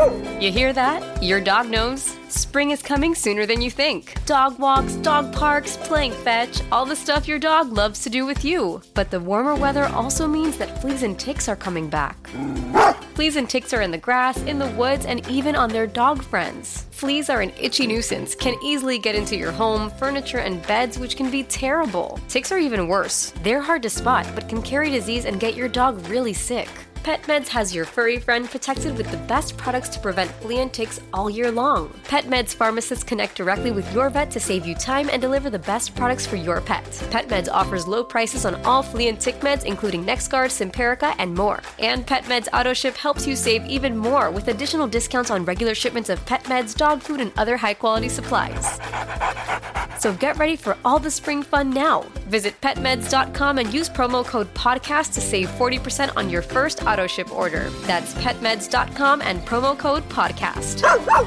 You hear that? Your dog knows. Spring is coming sooner than you think. Dog walks, dog parks, playing fetch, all the stuff your dog loves to do with you. But the warmer weather also means that fleas and ticks are coming back. Fleas and ticks are in the grass, in the woods, and even on their dog friends. Fleas are an itchy nuisance, can easily get into your home, furniture, and beds, which can be terrible. Ticks are even worse. They're hard to spot, but can carry disease and get your dog really sick. PetMeds has your furry friend protected with the best products to prevent flea and ticks all year long. PetMeds pharmacists connect directly with your vet to save you time and deliver the best products for your pet. PetMeds offers low prices on all flea and tick meds, including NexGard, Simparica, and more. And PetMeds AutoShip helps you save even more with additional discounts on regular shipments of pet meds, dog food, and other high-quality supplies. So get ready for all the spring fun now. Visit petmeds.com and use promo code PODCAST to save 40% on your first AutoShip order. That's petmeds.com and promo code PODCAST.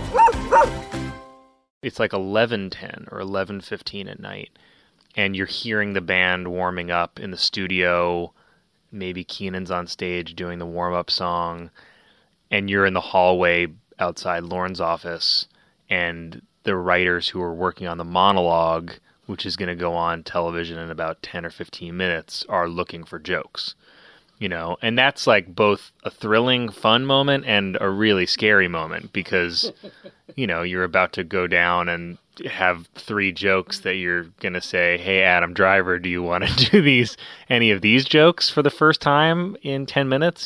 It's like 11:10 or 11:15 at night, and you're hearing the band warming up in the studio. Maybe Keenan's on stage doing the warm-up song, and you're in the hallway outside Lorne's office, and the writers who are working on the monologue, which is going to go on television in about 10 or 15 minutes, are looking for jokes. And that's like both a thrilling, fun moment and a really scary moment because, you're about to go down and have 3 jokes that you're going to say, hey, Adam Driver, do you want to do any of these jokes for the first time in 10 minutes?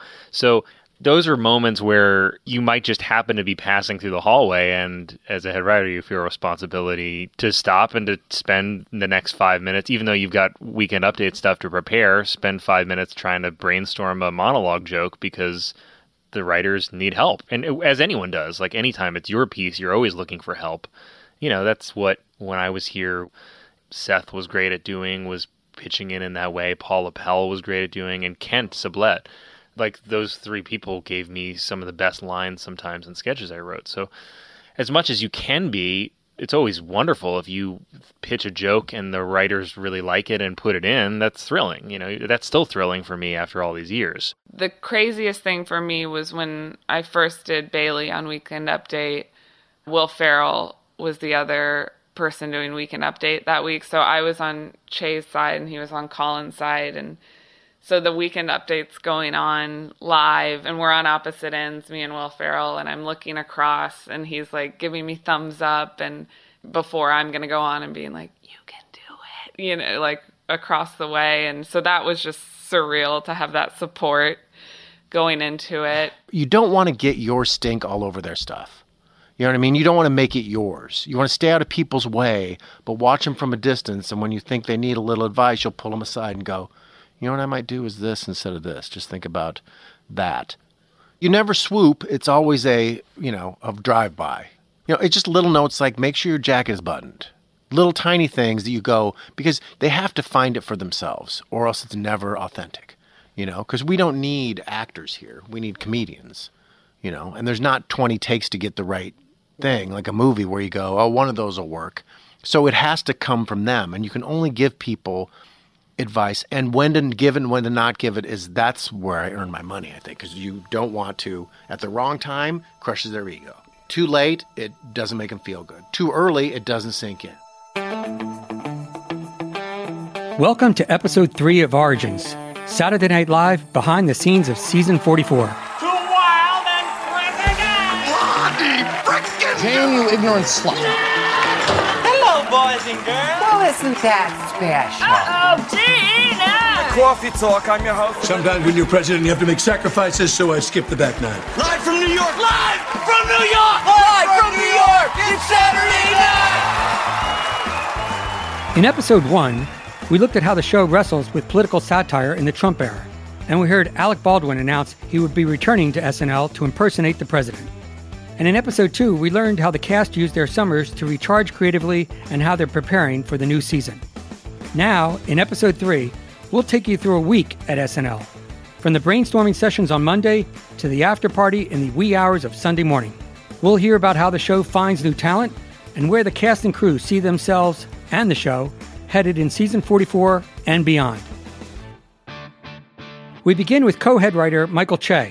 So those are moments where you might just happen to be passing through the hallway, and as a head writer, you feel a responsibility to stop and to spend the next 5 minutes, even though you've got Weekend Update stuff to prepare, spend 5 minutes trying to brainstorm a monologue joke because the writers need help. And as anyone does, like anytime it's your piece, you're always looking for help. That's what, when I was here, Seth was great at doing, was pitching in that way. Paul Appel was great at doing, and Kent Sublette. Like, those 3 people gave me some of the best lines sometimes in sketches I wrote. So as much as you can be, it's always wonderful if you pitch a joke and the writers really like it and put it in. That's thrilling. That's still thrilling for me after all these years. The craziest thing for me was when I first did Bailey on Weekend Update. Will Ferrell was the other person doing Weekend Update that week. So I was on Che's side and he was on Colin's side, and so the Weekend Update's going on live, and we're on opposite ends, me and Will Ferrell, and I'm looking across, and he's like giving me thumbs up, and before I'm going to go on and being like, you can do it, like across the way. And so that was just surreal to have that support going into it. You don't want to get your stink all over their stuff. You know what I mean? You don't want to make it yours. You want to stay out of people's way, but watch them from a distance, and when you think they need a little advice, you'll pull them aside and go, you know what I might do is this instead of this. Just think about that. You never swoop. It's always a drive-by. It's just little notes like make sure your jacket is buttoned. Little tiny things that you go, because they have to find it for themselves or else it's never authentic, because we don't need actors here. We need comedians, and there's not 20 takes to get the right thing, like a movie where you go, oh, one of those will work. So it has to come from them, and you can only give people advice, and when to give it and when to not give it that's where I earn my money, I think, because you don't want to, at the wrong time, crushes their ego. Too late, it doesn't make them feel good. Too early, it doesn't sink in. Welcome to episode 3 of Origins, Saturday Night Live behind the scenes of season 44. Too wild and frickin' Jane, you ignorant slut. Hello, boys and girls. Well, isn't that special? Uh-oh, Tina! Coffee talk, I'm your host. Sometimes when you're president, you have to make sacrifices, so I skip the back 9. Live from New York! Live from New York! Live from New York! It's Saturday night! In episode 1, we looked at how the show wrestles with political satire in the Trump era, and we heard Alec Baldwin announce he would be returning to SNL to impersonate the president. And in episode 2, we learned how the cast used their summers to recharge creatively and how they're preparing for the new season. Now, in episode 3, we'll take you through a week at SNL, from the brainstorming sessions on Monday to the after party in the wee hours of Sunday morning. We'll hear about how the show finds new talent and where the cast and crew see themselves and the show headed in season 44 and beyond. We begin with co-head writer Michael Che,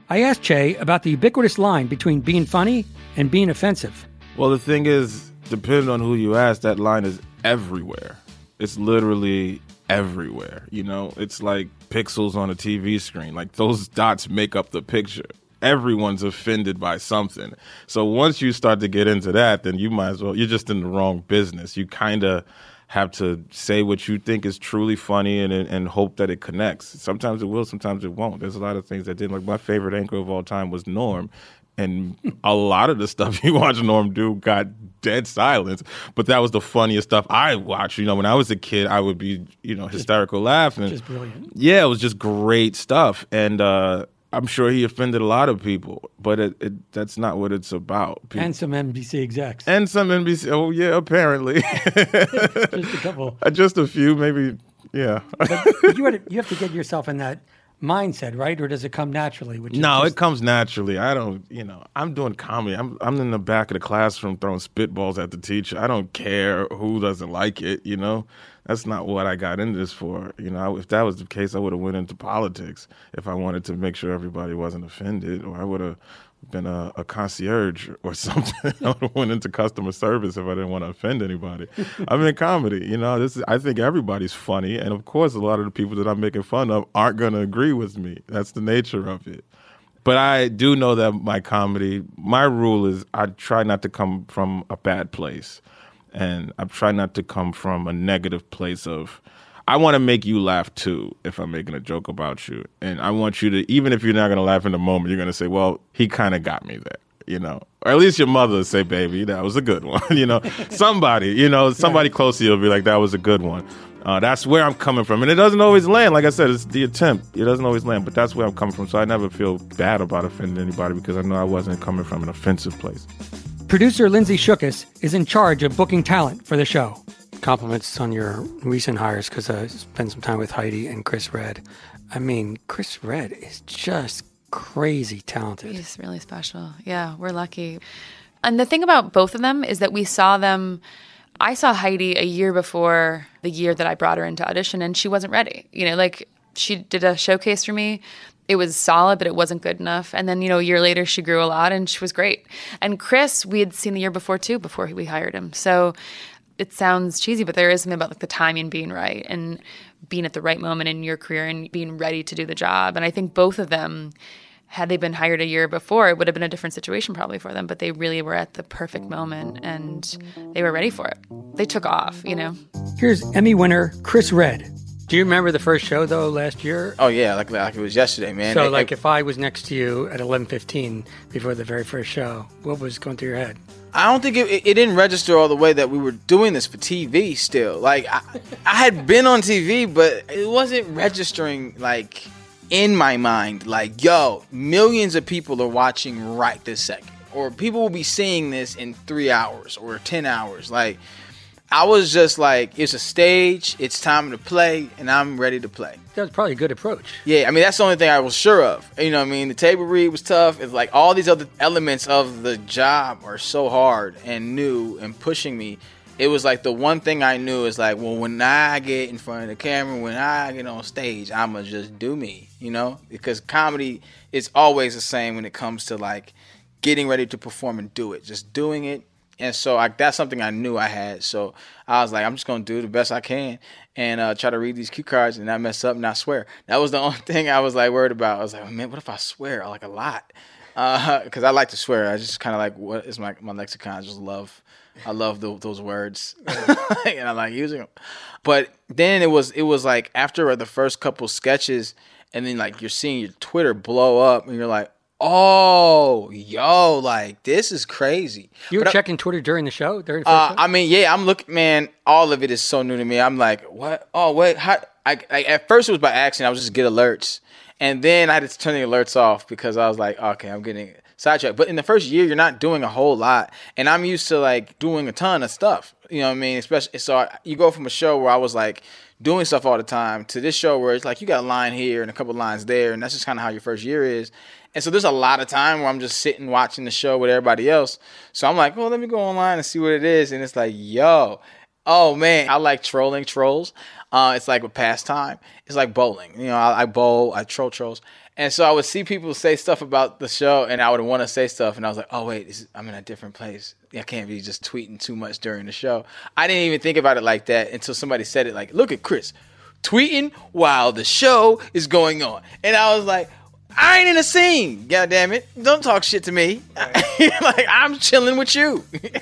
I asked Che about the ubiquitous line between being funny and being offensive. Well, the thing is, depending on who you ask, that line is everywhere. It's literally everywhere. You know, it's like pixels on a TV screen. Like those dots make up the picture. Everyone's offended by something. So once you start to get into that, then you might as well, you're just in the wrong business. You kind of have to say what you think is truly funny and hope that it connects. Sometimes it will, sometimes it won't. There's a lot of things that didn't. Like my favorite anchor of all time was Norm. And a lot of the stuff you watch Norm do got dead silence. But that was the funniest stuff I watched. You know, when I was a kid, I would be, you know, hysterical laughing. Just brilliant. Yeah, it was just great stuff. And I'm sure he offended a lot of people. But that's not what it's about. And some NBC execs. And some NBC. Oh, yeah, apparently. Just a couple. Just a few, maybe, yeah. But you have to get yourself in that mindset, right? Or does it come naturally? No, it comes naturally. I don't, you know, I'm doing comedy. I'm in the back of the classroom throwing spitballs at the teacher. I don't care who doesn't like it, you know. That's not what I got into this for. You know, if that was the case, I would have went into politics if I wanted to make sure everybody wasn't offended, or I would have been a concierge or something. I would have went into customer service if I didn't want to offend anybody. I'm in comedy, you know. I think everybody's funny, and of course, a lot of the people that I'm making fun of aren't going to agree with me. That's the nature of it. But I do know that my rule is I try not to come from a bad place, and I try not to come from a negative place of, I want to make you laugh too if I'm making a joke about you. And I want you to, even if you're not going to laugh in the moment, you're going to say, well, he kind of got me there, you know. Or at least your mother will say, baby, that was a good one, you know. Somebody close to you will be like, that was a good one. That's where I'm coming from. And it doesn't always land. Like I said, it's the attempt. It doesn't always land, but that's where I'm coming from. So I never feel bad about offending anybody because I know I wasn't coming from an offensive place. Producer Lindsay Shookus is in charge of booking talent for the show. Compliments on your recent hires, because I spent some time with Heidi and Chris Redd. I mean, Chris Redd is just crazy talented. He's really special. Yeah, we're lucky. And the thing about both of them is that we saw them. I saw Heidi a year before the year that I brought her into audition, and she wasn't ready. You know, like she did a showcase for me. It was solid, but it wasn't good enough. And then, you know, a year later, she grew a lot, and she was great. And Chris, we had seen the year before, too, before we hired him. So it sounds cheesy, but there is something about like the timing being right and being at the right moment in your career and being ready to do the job. And I think both of them, had they been hired a year before, it would have been a different situation probably for them. But they really were at the perfect moment, and they were ready for it. They took off, you know. Here's Emmy winner Chris Redd. Do you remember the first show, though, last year? Oh, yeah, like it was yesterday, man. So, if I was next to you at 11:15 before the very first show, what was going through your head? I don't think it didn't register all the way that we were doing this for TV still. Like, I had been on TV, but it wasn't registering, like, in my mind. Like, yo, millions of people are watching right this second. Or people will be seeing this in 3 hours or 10 hours. Like, I was just like, it's a stage, it's time to play, and I'm ready to play. That was probably a good approach. Yeah, I mean, that's the only thing I was sure of. You know what I mean? The table read was tough. It's like all these other elements of the job are so hard and new and pushing me. It was like the one thing I knew is like, well, when I get in front of the camera, when I get on stage, I'm going to just do me, you know? Because comedy is always the same when it comes to like getting ready to perform and do it. Just doing it. And so that's something I knew I had. So I was like, I'm just going to do the best I can and try to read these cue cards and not mess up and not swear. That was the only thing I was like worried about. I was like, oh, man, what if I swear like a lot? Because I like to swear. I just kind of like, what is my lexicon? I just love, those words and I like using them. But then it was like after the first couple sketches and then like you're seeing your Twitter blow up and you're like, oh, yo, like, this is crazy. You were checking Twitter during the show? During the first show? I mean, yeah, I'm looking, man, all of it is so new to me. I'm like, what? Oh, wait, how? At first it was by accident. I was just get alerts. And then I had to turn the alerts off because I was like, okay, I'm getting sidetracked. But in the first year, you're not doing a whole lot. And I'm used to, like, doing a ton of stuff. You know what I mean? Especially, so you go from a show where I was, like, doing stuff all the time to this show where it's like you got a line here and a couple lines there. And that's just kind of how your first year is. And so there's a lot of time where I'm just sitting watching the show with everybody else. So I'm like, well, let me go online and see what it is. And it's like, yo, oh, man, I like trolling trolls. It's like a pastime. It's like bowling. I bowl, I troll trolls. And so I would see people say stuff about the show, and I would want to say stuff, and I was like, oh, wait, I'm in a different place. I can't be just tweeting too much during the show. I didn't even think about it like that until somebody said it, like, look at Chris tweeting while the show is going on. And I was like, I ain't in a scene, God damn it. Don't talk shit to me. Right. Like, I'm chilling with you.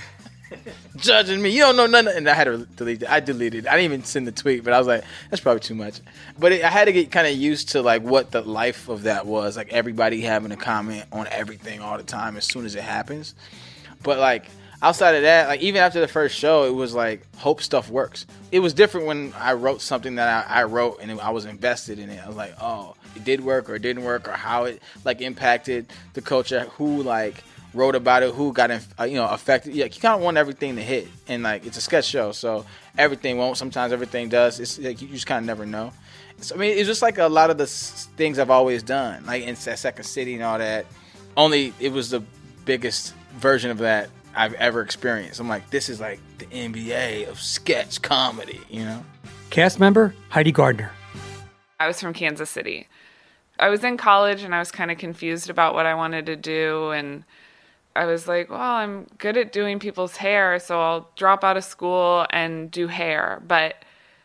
Judging me. You don't know nothing. And I had to delete it. I deleted it. I didn't even send the tweet, but I was like, that's probably too much. But I had to get kind of used to like what the life of that was. Like everybody having a comment on everything all the time as soon as it happens. But like outside of that, like even after the first show, it was like hope stuff works. It was different when I wrote something that I wrote and I was invested in it. I was like, oh, it did work or it didn't work, or how it like impacted the culture, who like wrote about it, who got affected. Yeah, you kind of want everything to hit, and like it's a sketch show, so everything won't. Sometimes everything does. It's like you just kind of never know. So I mean, it's just like a lot of the things I've always done, like in Second City and all that. Only it was the biggest version of that I've ever experienced. I'm like, this is like the NBA of sketch comedy, Cast member Heidi Gardner. I was from Kansas City. I was in college and I was kind of confused about what I wanted to do, and I was like, well, I'm good at doing people's hair, so I'll drop out of school and do hair. But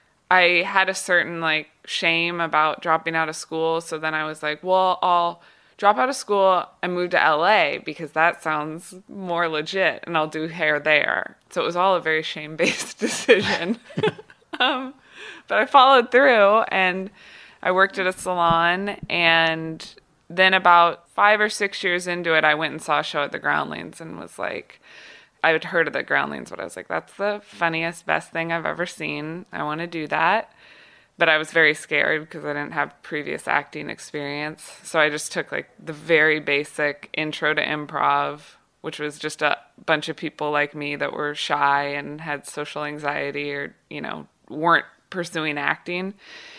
I had a certain like shame about dropping out of school. So then I was like, well, I'll drop out of school and move to LA because that sounds more legit, and I'll do hair there. So it was all a very shame-based decision. But I followed through, and I worked at a salon, and then about 5 or 6 years into it, I went and saw a show at the Groundlings and was like, I had heard of the Groundlings, but I was like, that's the funniest, best thing I've ever seen. I want to do that. But I was very scared because I didn't have previous acting experience. So I just took like the very basic intro to improv, which was just a bunch of people like me that were shy and had social anxiety or, weren't pursuing acting.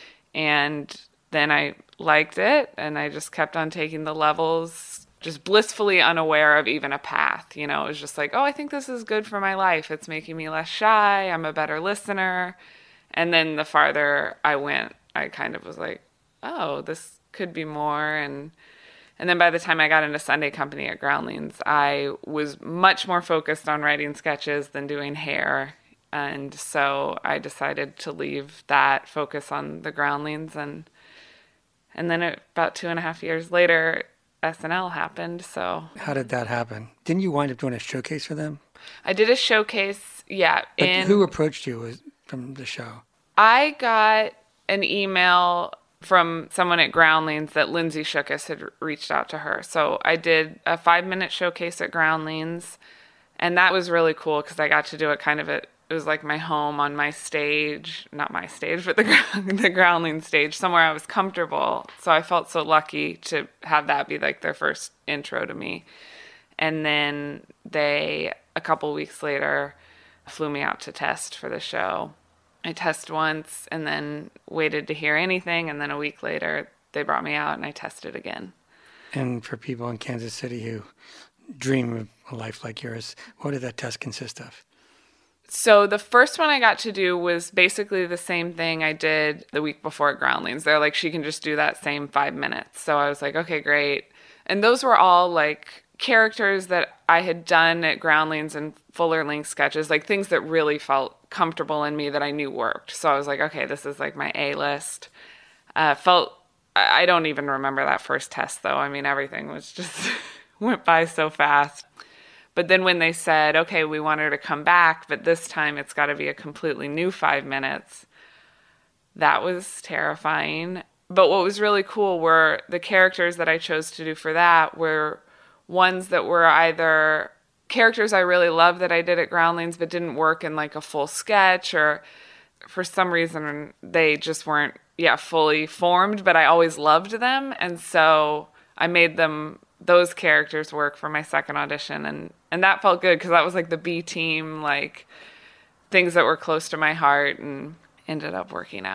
And then I liked it, and I just kept on taking the levels, just blissfully unaware of even a path. It was just like, oh, I think this is good for my life. It's making me less shy. I'm a better listener. And then the farther I went, I kind of was like, oh, this could be more. And then by the time I got into Sunday Company at Groundlings, I was much more focused on writing sketches than doing hair. And so I decided to leave that focus on the Groundlings. And then about 2.5 years later, SNL happened. So how did that happen? Didn't you wind up doing a showcase for them? I did a showcase, yeah. But who approached you from the show? I got an email from someone at Groundlings that Lindsay Shookus had reached out to her. So I did a 5-minute showcase at Groundlings, and that was really cool because I got to do it kind of it was like my home on my stage, not my stage, but the Groundlings stage, somewhere I was comfortable. So I felt so lucky to have that be like their first intro to me. And then they, a couple weeks later, flew me out to test for the show. I tested once and then waited to hear anything. And then a week later, they brought me out and I tested again. And for people in Kansas City who dream of a life like yours, what did that test consist of? So the first one I got to do was basically the same thing I did the week before at Groundlings. They're like, she can just do that same 5 minutes. So I was like, okay, great. And those were all like characters that I had done at Groundlings and fuller length sketches, like things that really felt comfortable in me that I knew worked. So I was like, okay, this is like my A-list. I don't even remember that first test though. I mean, everything was just went by so fast. But then when they said, okay, we want her to come back, but this time it's got to be a completely new 5 minutes, that was terrifying. But what was really cool were the characters that I chose to do for that were ones that were either characters I really loved that I did at Groundlings but didn't work in like a full sketch, or for some reason they just weren't fully formed, but I always loved them. And so I made those characters work for my second audition, and that felt good because that was like the B team, like things that were close to my heart and ended up working out.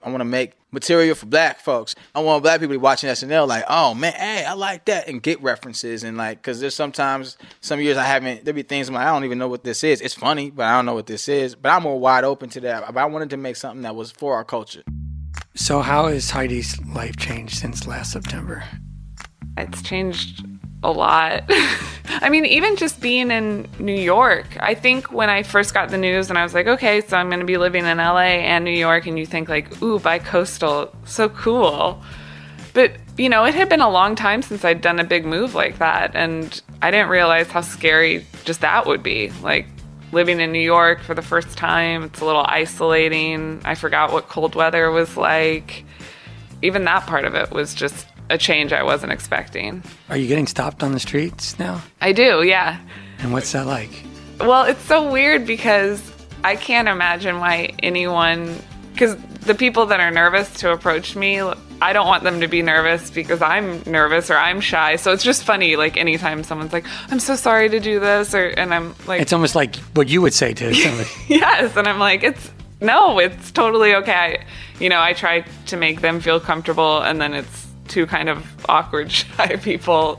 I want to make material for black folks. I want black people to be watching SNL like, oh man, hey, I like that, and get references. And like, because there's sometimes, some years there'll be things I'm like, I don't even know what this is. It's funny, but I don't know what this is. But I'm more wide open to that. But I wanted to make something that was for our culture. So how has Heidi's life changed since last September? It's changed a lot. I mean, even just being in New York, I think when I first got the news and I was like, okay, so I'm going to be living in LA and New York, and you think like, ooh, bi-coastal, so cool. But, you know, it had been a long time since I'd done a big move like that, and I didn't realize how scary just that would be. Like, living in New York for the first time, it's a little isolating. I forgot what cold weather was like. Even that part of it was just a change I wasn't expecting. Are you getting stopped on the streets now? I do, yeah. And what's that like? Well, it's so weird because I can't imagine why anyone, because the people that are nervous to approach me, I don't want them to be nervous because I'm nervous or I'm shy. So it's just funny, like anytime someone's like, I'm so sorry to do this, and I'm like... It's almost like what you would say to somebody. Yes, and I'm like, it's totally okay. I try to make them feel comfortable, and then it's two kind of awkward, shy people,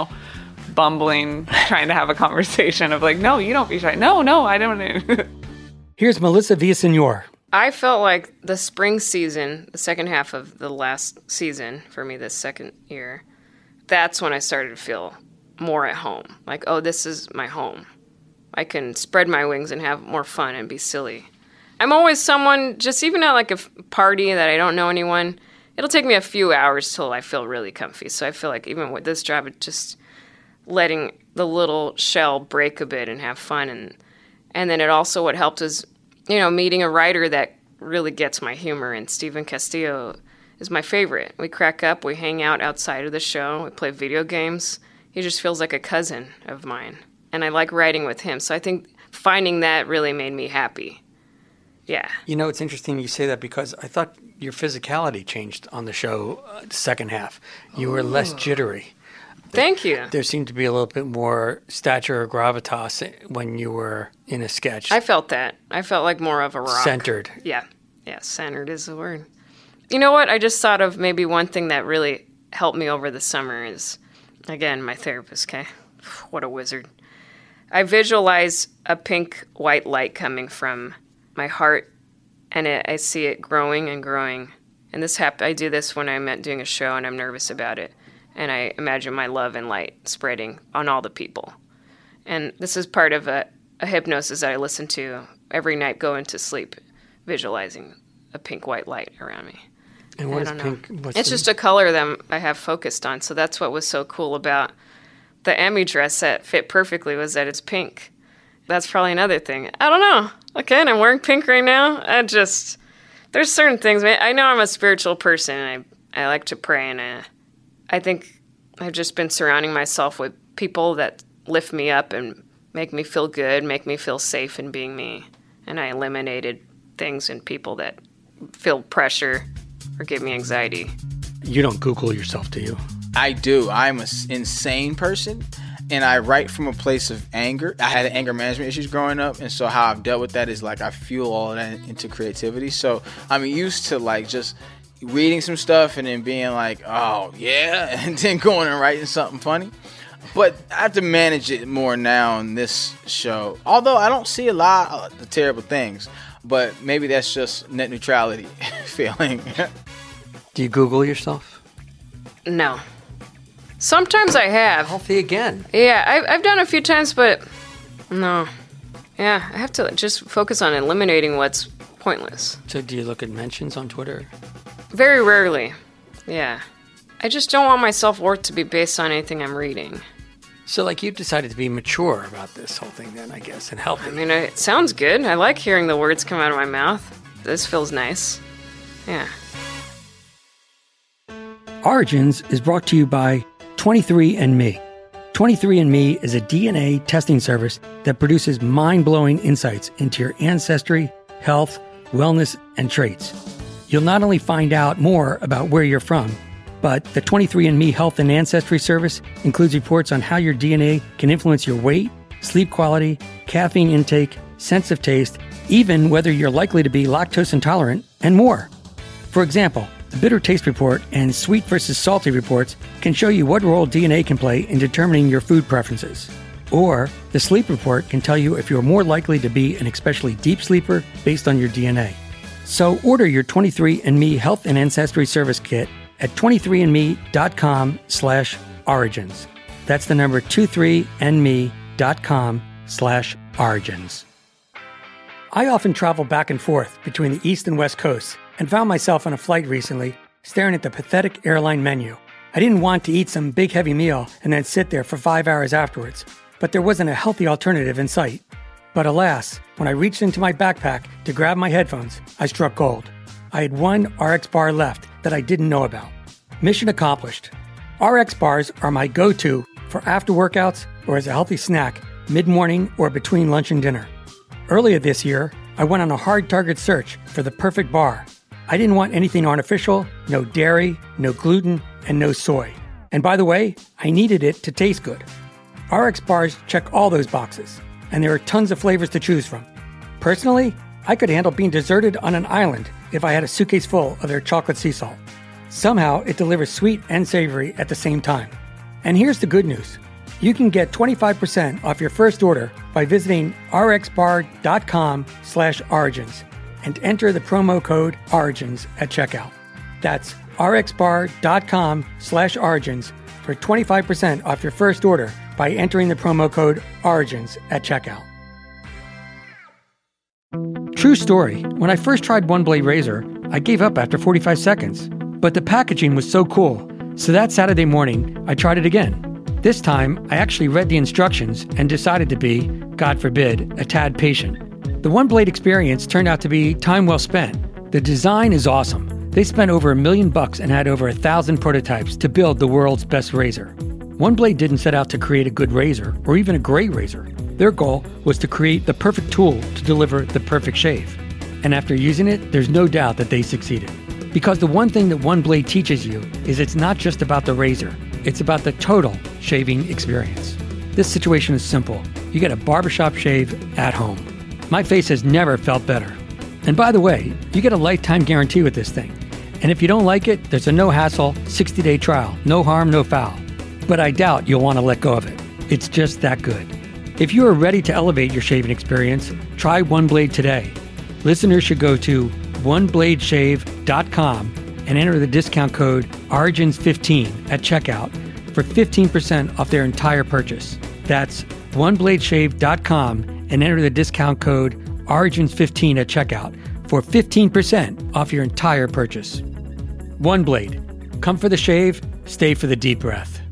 bumbling, trying to have a conversation of like, no, you don't be shy. No, I don't. Here's Melissa Villasenor. I felt like the spring season, the second half of the last season for me, this second year, that's when I started to feel more at home. Like, oh, this is my home. I can spread my wings and have more fun and be silly. I'm always someone, just even at like a party that I don't know anyone, it'll take me a few hours till I feel really comfy. So I feel like even with this job, it's just letting the little shell break a bit and have fun. And then it also, what helped is, meeting a writer that really gets my humor. And Stephen Castillo is my favorite. We crack up, we hang out outside of the show, we play video games. He just feels like a cousin of mine. And I like writing with him. So I think finding that really made me happy. Yeah. It's interesting you say that because I thought your physicality changed on the show the second half. You were less jittery. Thank you. There seemed to be a little bit more stature or gravitas when you were in a sketch. I felt that. I felt like more of a rock. Centered. Yeah. Yeah, centered is the word. You know what? I just thought of maybe one thing that really helped me over the summer is, again, my therapist, okay? What a wizard. I visualize a pink white light coming from my heart, and I see it growing and growing. And I do this when I'm doing a show and I'm nervous about it. And I imagine my love and light spreading on all the people. And this is part of a hypnosis that I listen to every night going to sleep, visualizing a pink white light around me. And what is pink? It's just a color that I have focused on. So that's what was so cool about the Emmy dress that fit perfectly, was that it's pink. That's probably another thing. I don't know. Okay, and I'm wearing pink right now. There's certain things. I know I'm a spiritual person, and I like to pray, and I think I've just been surrounding myself with people that lift me up and make me feel good, make me feel safe in being me. And I eliminated things and people that feel pressure or give me anxiety. You don't Google yourself, do you? I do. I'm an insane person, and I write from a place of anger. I had anger management issues growing up, and so how I've dealt with that is like I fuel all of that into creativity. So I'm used to like just reading some stuff and then being like, oh yeah, and then going and writing something funny. But I have to manage it more now in this show. Although I don't see a lot of the terrible things, but maybe that's just net neutrality feeling. Do you Google yourself? No. Sometimes I have. Healthy again. Yeah, I've done a few times, but no. Yeah, I have to just focus on eliminating what's pointless. So do you look at mentions on Twitter? Very rarely, yeah. I just don't want my self-worth to be based on anything I'm reading. So, like, you've decided to be mature about this whole thing then, I guess, and healthy. I mean, it sounds good. I like hearing the words come out of my mouth. This feels nice. Yeah. Origins is brought to you by 23andMe. 23andMe is a DNA testing service that produces mind-blowing insights into your ancestry, health, wellness, and traits. You'll not only find out more about where you're from, but the 23andMe Health and Ancestry Service includes reports on how your DNA can influence your weight, sleep quality, caffeine intake, sense of taste, even whether you're likely to be lactose intolerant, and more. For example, the bitter taste report and sweet versus salty reports can show you what role DNA can play in determining your food preferences. Or the sleep report can tell you if you're more likely to be an especially deep sleeper based on your DNA. So order your 23andMe Health and Ancestry Service Kit at 23andme.com/origins. That's the number 23andme.com/origins. I often travel back and forth between the East and West Coasts and found myself on a flight recently staring at the pathetic airline menu. I didn't want to eat some big heavy meal and then sit there for 5 hours afterwards, but there wasn't a healthy alternative in sight. But alas, when I reached into my backpack to grab my headphones, I struck gold. I had one RX bar left that I didn't know about. Mission accomplished. RX bars are my go-to for after workouts or as a healthy snack mid-morning or between lunch and dinner. Earlier this year, I went on a hard target search for the perfect bar. I didn't want anything artificial, no dairy, no gluten, and no soy. And by the way, I needed it to taste good. RX bars check all those boxes, and there are tons of flavors to choose from. Personally, I could handle being deserted on an island if I had a suitcase full of their chocolate sea salt. Somehow, it delivers sweet and savory at the same time. And here's the good news. You can get 25% off your first order by visiting rxbar.com/origins and enter the promo code ORIGINS at checkout. That's rxbar.com/origins for 25% off your first order by entering the promo code ORIGINS at checkout. True story. When I first tried One Blade Razor, I gave up after 45 seconds. But the packaging was so cool, so that Saturday morning, I tried it again. This time, I actually read the instructions and decided to be, God forbid, a tad patient. The One Blade experience turned out to be time well spent. The design is awesome. They spent over $1 million and had over 1,000 prototypes to build the world's best razor. One Blade didn't set out to create a good razor or even a great razor. Their goal was to create the perfect tool to deliver the perfect shave. And after using it, there's no doubt that they succeeded. Because the one thing that One Blade teaches you is it's not just about the razor, it's about the total shaving experience. This situation is simple. You get a barbershop shave at home. My face has never felt better. And by the way, you get a lifetime guarantee with this thing. And if you don't like it, there's a no-hassle 60-day trial. No harm, no foul. But I doubt you'll want to let go of it. It's just that good. If you are ready to elevate your shaving experience, try One Blade today. Listeners should go to onebladeshave.com and enter the discount code ORIGINS15 at checkout for 15% off their entire purchase. That's onebladeshave.com and enter the discount code ORIGINS15 at checkout for 15% off your entire purchase. One Blade. Come for the shave, stay for the deep breath.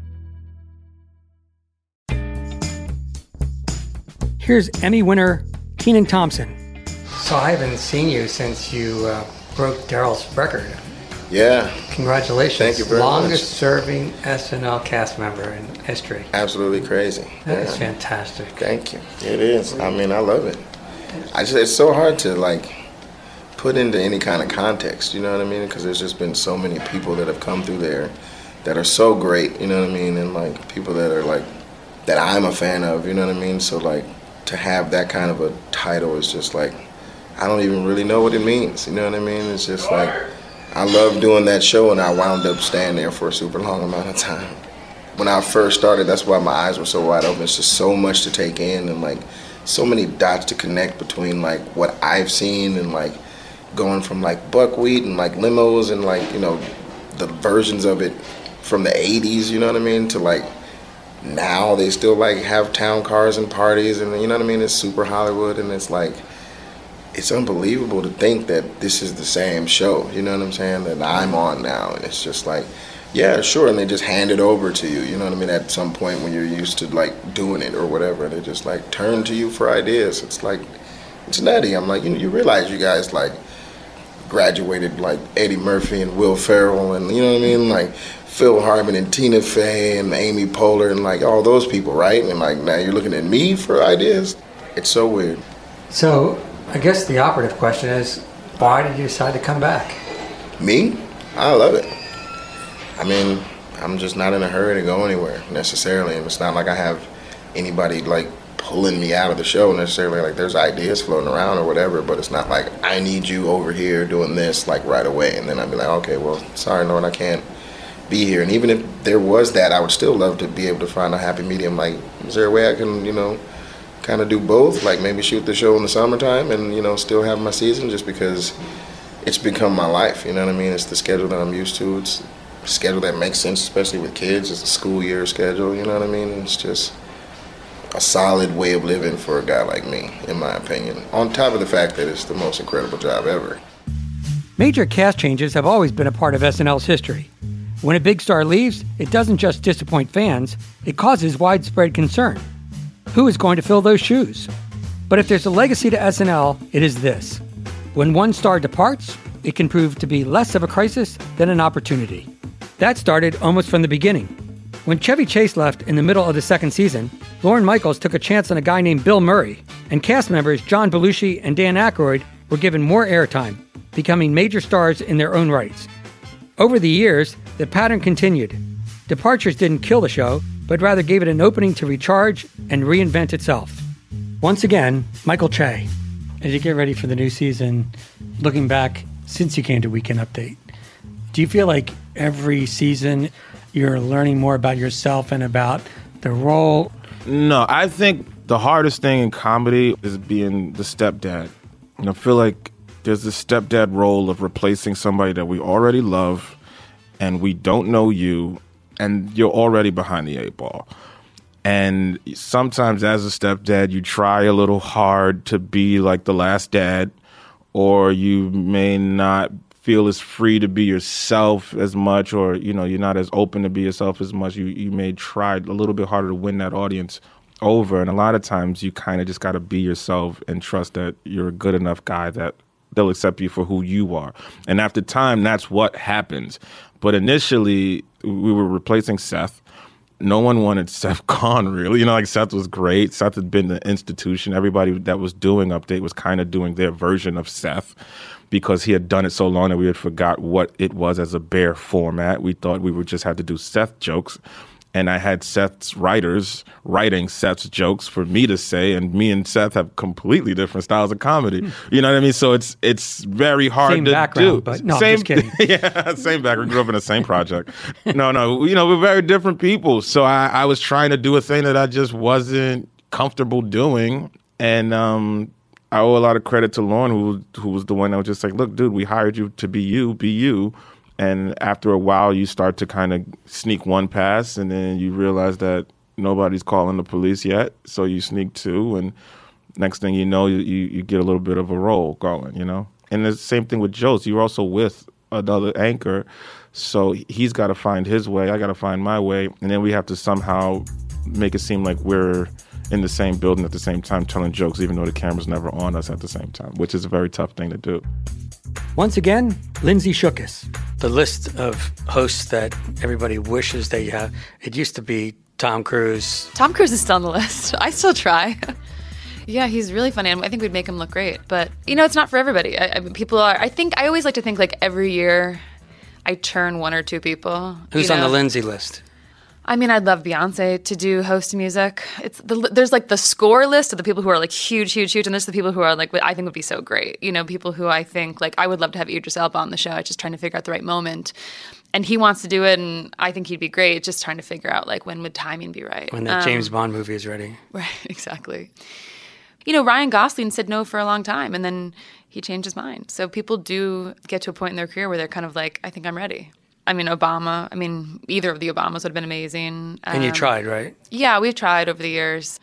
Here's Emmy winner Kenan Thompson. So I haven't seen you since you broke Daryl's record. Yeah. Congratulations. Thank you very much. Longest serving SNL cast member in history. Absolutely crazy. That is fantastic. Thank you. It is. I mean, I love it. It's so hard to put into any kind of context, you know what I mean? Because there's just been so many people that have come through there that are so great, you know what I mean? And people that are that I'm a fan of, you know what I mean? So to have that kind of a title is just I don't even really know what it means, you know what I mean? It's just I love doing that show, and I wound up staying there for a super long amount of time. When I first started, that's why my eyes were so wide open. It's just so much to take in, and so many dots to connect between what I've seen and going from buckwheat and limos and the versions of it from the 80s, you know what I mean, to now they still have town cars and parties, and you know what I mean, it's super Hollywood, and it's it's unbelievable to think that this is the same show, you know what I'm saying, that I'm on now. And it's just yeah, sure, and they just hand it over to you, you know what I mean, at some point when you're used to doing it or whatever, they just turn to you for ideas. It's it's nutty. I'm you realize you guys graduated Eddie Murphy and Will Ferrell and, you know what I mean, Phil Hartman and Tina Fey and Amy Poehler and all those people, right? And now you're looking at me for ideas. It's so weird. So I guess the operative question is, why did you decide to come back? Me? I love it. I mean, I'm just not in a hurry to go anywhere necessarily, and it's not like I have anybody pulling me out of the show necessarily. Like, there's ideas floating around or whatever, but it's not like, I need you over here doing this, like, right away. And then I'd be like, okay, well, sorry, Lord, I can't be here. And even if there was that, I would still love to be able to find a happy medium. Like, is there a way I can, you know, kind of do both? Like, maybe shoot the show in the summertime and, you know, still have my season, just because it's become my life, you know what I mean? It's the schedule that I'm used to. It's a schedule that makes sense, especially with kids. It's a school year schedule, you know what I mean? It's just a solid way of living for a guy like me, in my opinion. On top of the fact that it's the most incredible job ever. Major cast changes have always been a part of SNL's history. When a big star leaves, it doesn't just disappoint fans, it causes widespread concern. Who is going to fill those shoes? But if there's a legacy to SNL, it is this. When one star departs, it can prove to be less of a crisis than an opportunity. That started almost from the beginning. When Chevy Chase left in the middle of the second season, Lorne Michaels took a chance on a guy named Bill Murray, and cast members John Belushi and Dan Aykroyd were given more airtime, becoming major stars in their own rights. Over the years, the pattern continued. Departures didn't kill the show, but rather gave it an opening to recharge and reinvent itself. Once again, Michael Che. As you get ready for the new season, looking back since you came to Weekend Update, do you feel like every season you're learning more about yourself and about the role? No, I think the hardest thing in comedy is being the stepdad. And I feel like there's this stepdad role of replacing somebody that we already love and we don't know you, and you're already behind the 8 ball. And sometimes as a stepdad, you try a little hard to be like the last dad, or you may not feel as free to be yourself as much, or, you know, you're not as open to be yourself as much. You may try a little bit harder to win that audience over. And a lot of times you kind of just got to be yourself and trust that you're a good enough guy that they'll accept you for who you are. And after time, that's what happens. But initially, we were replacing Seth. No one wanted Seth gone, really. You know, like, Seth was great. Seth had been the institution. Everybody that was doing Update was kind of doing their version of Seth, because he had done it so long that we had forgot what it was as a bare format. We thought we would just have to do Seth jokes. And I had Seth's writers writing Seth's jokes for me to say, and me and Seth have completely different styles of comedy. You know what I mean? So it's very hard same to background, do. But no, same, I'm just kidding. Yeah, same background. We grew up in the same project. No, you know, we're very different people. So I was trying to do a thing that I just wasn't comfortable doing. And I owe a lot of credit to Lorne, who was the one that was just like, look, dude, we hired you to be you. And after a while, you start to kind of sneak one pass, and then you realize that nobody's calling the police yet, so you sneak two, and next thing you know, you get a little bit of a roll going, you know? And the same thing with Joe's. You're also with another anchor, so he's got to find his way, I got to find my way, and then we have to somehow make it seem like we're in the same building at the same time telling jokes, even though the camera's never on us at the same time, which is a very tough thing to do. Once again, Lindsay Shookus. The list of hosts that everybody wishes they have. It used to be Tom Cruise. Tom Cruise is still on the list. I still try. Yeah, he's really funny, and I think we'd make him look great. But, you know, it's not for everybody. I always like to think, like, every year I turn one or two people. Who's on the Lindsay list? I mean, I'd love Beyonce to do host music. There's like the score list of the people who are like huge, and there's the people who are like, what I think would be so great. You know, people who I think, like, I would love to have Idris Elba on the show. It's just trying to figure out the right moment. And he wants to do it, and I think he'd be great. It's just trying to figure out, like, when would timing be right. When that James Bond movie is ready. Right, exactly. You know, Ryan Gosling said no for a long time, and then he changed his mind. So people do get to a point in their career where they're kind of like, I think I'm ready. I mean, Obama. I mean, either of the Obamas would have been amazing. And you tried, right? Yeah, we've tried over the years.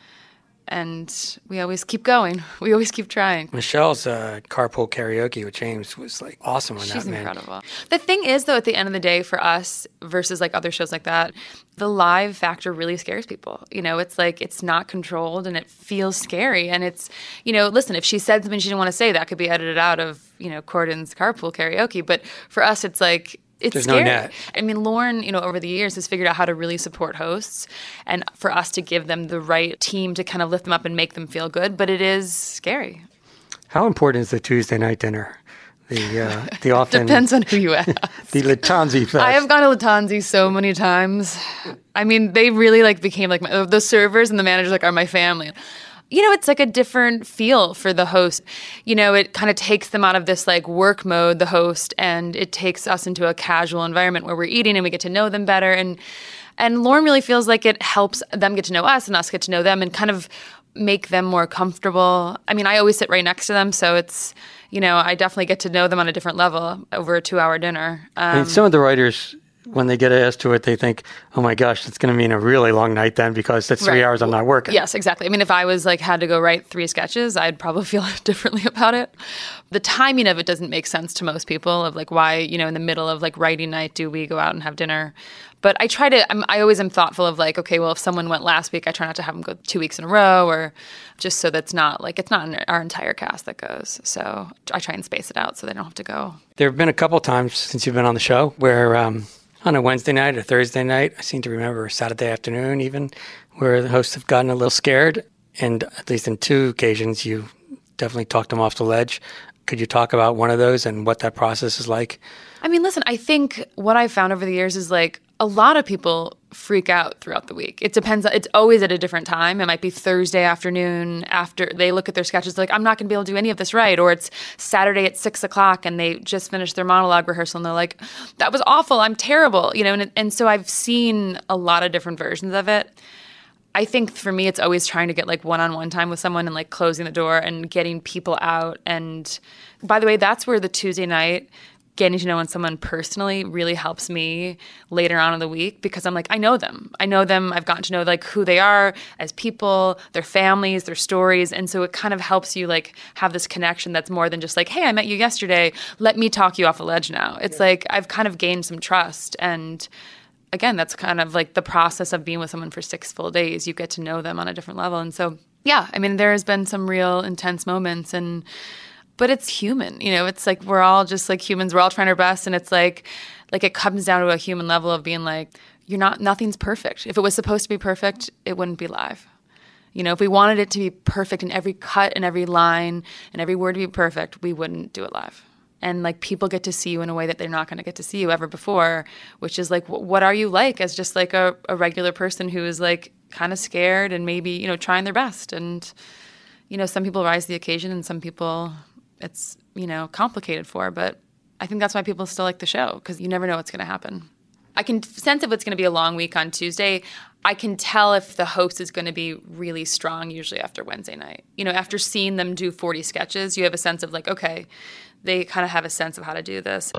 And we always keep going. We always keep trying. Michelle's carpool karaoke with James was like awesome on that, man. She's incredible. The thing is, though, at the end of the day, for us versus like other shows like that, the live factor really scares people. You know, it's like it's not controlled and it feels scary. And it's, you know, listen, if she said something she didn't want to say, that could be edited out of, you know, Corden's carpool karaoke. But for us, it's like, it's There's scary. No net. I mean, Lorne, you know, over the years has figured out how to really support hosts and for us to give them the right team to kind of lift them up and make them feel good. But it is scary. How important is the Tuesday night dinner? The often depends on who you ask. The Lattanzi Fest. I have gone to Lattanzi so many times. I mean, they really like became like the servers and the managers like are my family. it's like a different feel for the host. It kind of takes them out of this like work mode, the host, and it takes us into a casual environment where we're eating and we get to know them better. And Lauren really feels like it helps them get to know us and us get to know them and kind of make them more comfortable. I mean, I always sit right next to them, so it's, I definitely get to know them on a different level over a 2-hour dinner. Some of the writers, when they get asked to it, they think, oh my gosh, it's going to mean a really long night then because that's 3 hours I'm not working. Yes, exactly. I mean, if I was like had to go write 3 sketches, I'd probably feel differently about it. The timing of it doesn't make sense to most people of like why, in the middle of like writing night, do we go out and have dinner? But I always am thoughtful of like, okay, well, if someone went last week, I try not to have them go 2 weeks in a row or just so that's not like, it's not our entire cast that goes. So I try and space it out so they don't have to go. There have been a couple times since you've been on the show where on a Wednesday night or Thursday night, I seem to remember a Saturday afternoon even, where the hosts have gotten a little scared. And at least in 2 occasions, you definitely talked them off the ledge. Could you talk about one of those and what that process is like? I mean, listen, I think what I've found over the years is like a lot of people freak out throughout the week. It depends. It's always at a different time. It might be Thursday afternoon after they look at their sketches like, I'm not going to be able to do any of this right. Or it's Saturday at 6:00 and they just finished their monologue rehearsal and they're like, that was awful. I'm terrible. And so I've seen a lot of different versions of it. I think for me, it's always trying to get like one-on-one time with someone and like closing the door and getting people out. And by the way, that's where the Tuesday night getting to know someone personally really helps me later on in the week because I'm like, I know them. I've gotten to know like who they are as people, their families, their stories. And so it kind of helps you like have this connection that's more than just like, hey, I met you yesterday. Let me talk you off a ledge now. It's like I've kind of gained some trust. And again, that's kind of like the process of being with someone for 6 full days. You get to know them on a different level. And so, yeah, I mean, there has been some real intense moments but it's human, it's like we're all just like humans. We're all trying our best. And it's like it comes down to a human level of being like, nothing's perfect. If it was supposed to be perfect, it wouldn't be live. If we wanted it to be perfect in every cut and every line and every word to be perfect, we wouldn't do it live. And like people get to see you in a way that they're not going to get to see you ever before, which is like, what are you like as just like a regular person who is like kind of scared and maybe, trying their best. And, some people rise to the occasion and some people it's, complicated for, but I think that's why people still like the show because you never know what's going to happen. I can sense if it's going to be a long week on Tuesday. I can tell if the host is going to be really strong usually after Wednesday night. After seeing them do 40 sketches, you have a sense of like, okay, they kind of have a sense of how to do this.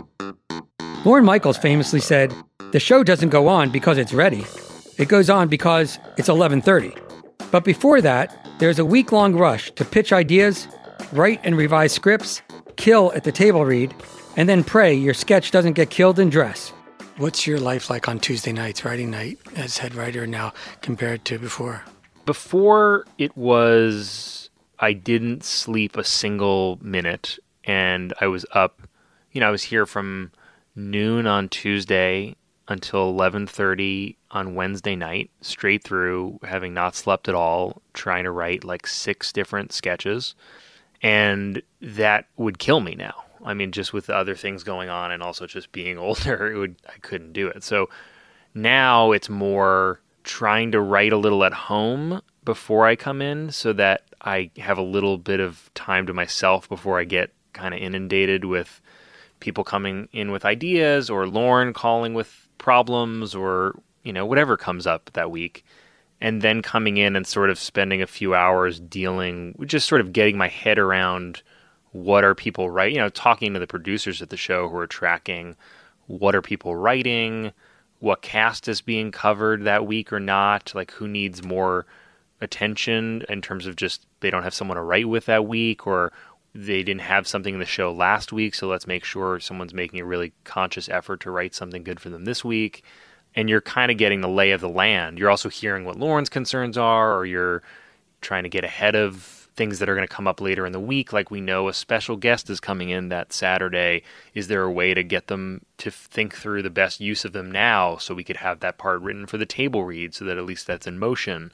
Lorne Michaels famously said, the show doesn't go on because it's ready. It goes on because it's 11:30. But before that, there's a week-long rush to pitch ideas, write and revise scripts, kill at the table read, and then pray your sketch doesn't get killed in dress. What's your life like on Tuesday nights, writing night, as head writer now compared to before? Before it was, I didn't sleep a single minute, and I was up, I was here from noon on Tuesday until 11:30 on Wednesday night, straight through, having not slept at all, trying to write like 6 different sketches. And that would kill me now. I mean, just with the other things going on and also just being older, I couldn't do it. So now it's more trying to write a little at home before I come in so that I have a little bit of time to myself before I get kind of inundated with people coming in with ideas or Lauren calling with problems or, whatever comes up that week. And then coming in and sort of spending a few hours dealing, just sort of getting my head around what are people writing, talking to the producers at the show who are tracking what are people writing, what cast is being covered that week or not, like who needs more attention in terms of just they don't have someone to write with that week or they didn't have something in the show last week, so let's make sure someone's making a really conscious effort to write something good for them this week. And you're kind of getting the lay of the land. You're also hearing what Lauren's concerns are, or you're trying to get ahead of things that are going to come up later in the week. Like we know a special guest is coming in that Saturday. Is there a way to get them to think through the best use of them now so we could have that part written for the table read so that at least that's in motion?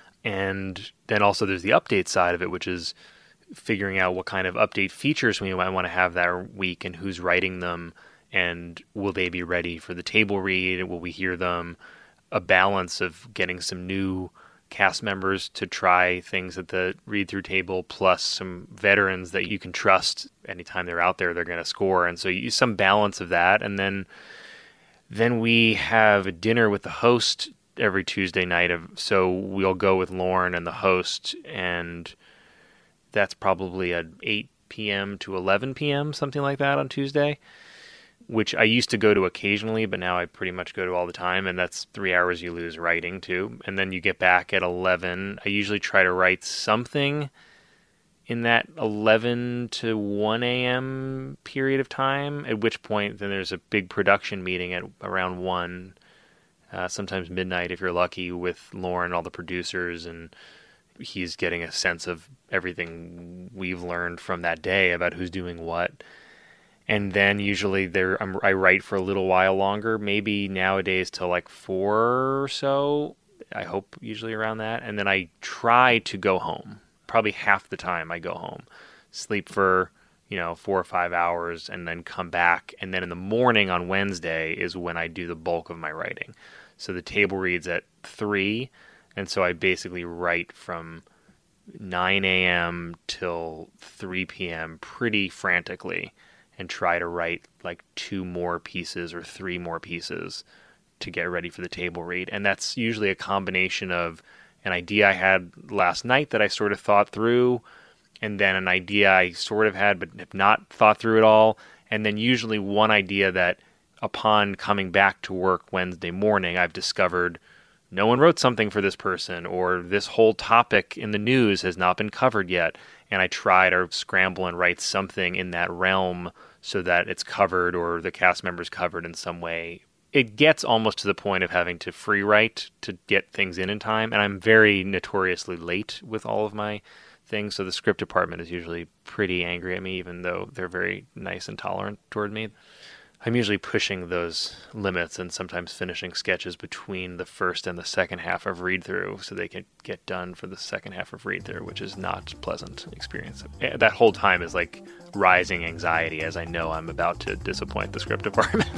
And then also there's the update side of it, which is figuring out what kind of update features we might want to have that week and who's writing them. And will they be ready for the table read? Will we hear them? A balance of getting some new cast members to try things at the read-through table, plus some veterans that you can trust anytime they're out there, they're going to score. And so you use some balance of that. And then we have a dinner with the host every Tuesday night. So we'll go with Lauren and the host, and that's probably at 8 p.m. to 11 p.m., something like that on Tuesday, which I used to go to occasionally, but now I pretty much go to all the time, and that's 3 hours you lose writing too. And then you get back at 11. I usually try to write something in that 11 to 1 a.m. period of time, at which point then there's a big production meeting at around 1, sometimes midnight if you're lucky, with Lauren, all the producers, and he's getting a sense of everything we've learned from that day about who's doing what. And then usually I write for a little while longer, maybe nowadays till like 4 or so. I hope usually around that. And then I try to go home. Probably half the time I go home, sleep for 4 or 5 hours, and then come back. And then in the morning on Wednesday is when I do the bulk of my writing. So the table reads at 3, and so I basically write from 9 a.m. till 3 p.m. pretty frantically, and try to write like 2 more pieces or 3 more pieces to get ready for the table read. And that's usually a combination of an idea I had last night that I sort of thought through, and then an idea I sort of had but have not thought through at all, and then usually one idea that upon coming back to work Wednesday morning, I've discovered no one wrote something for this person, or this whole topic in the news has not been covered yet, and I try to scramble and write something in that realm so that it's covered or the cast member's covered in some way. It gets almost to the point of having to free write to get things in time, and I'm very notoriously late with all of my things, so the script department is usually pretty angry at me, even though they're very nice and tolerant toward me. I'm usually pushing those limits and sometimes finishing sketches between the first and the second half of read-through so they can get done for the second half of read-through, which is not a pleasant experience. That whole time is like rising anxiety as I know I'm about to disappoint the script department.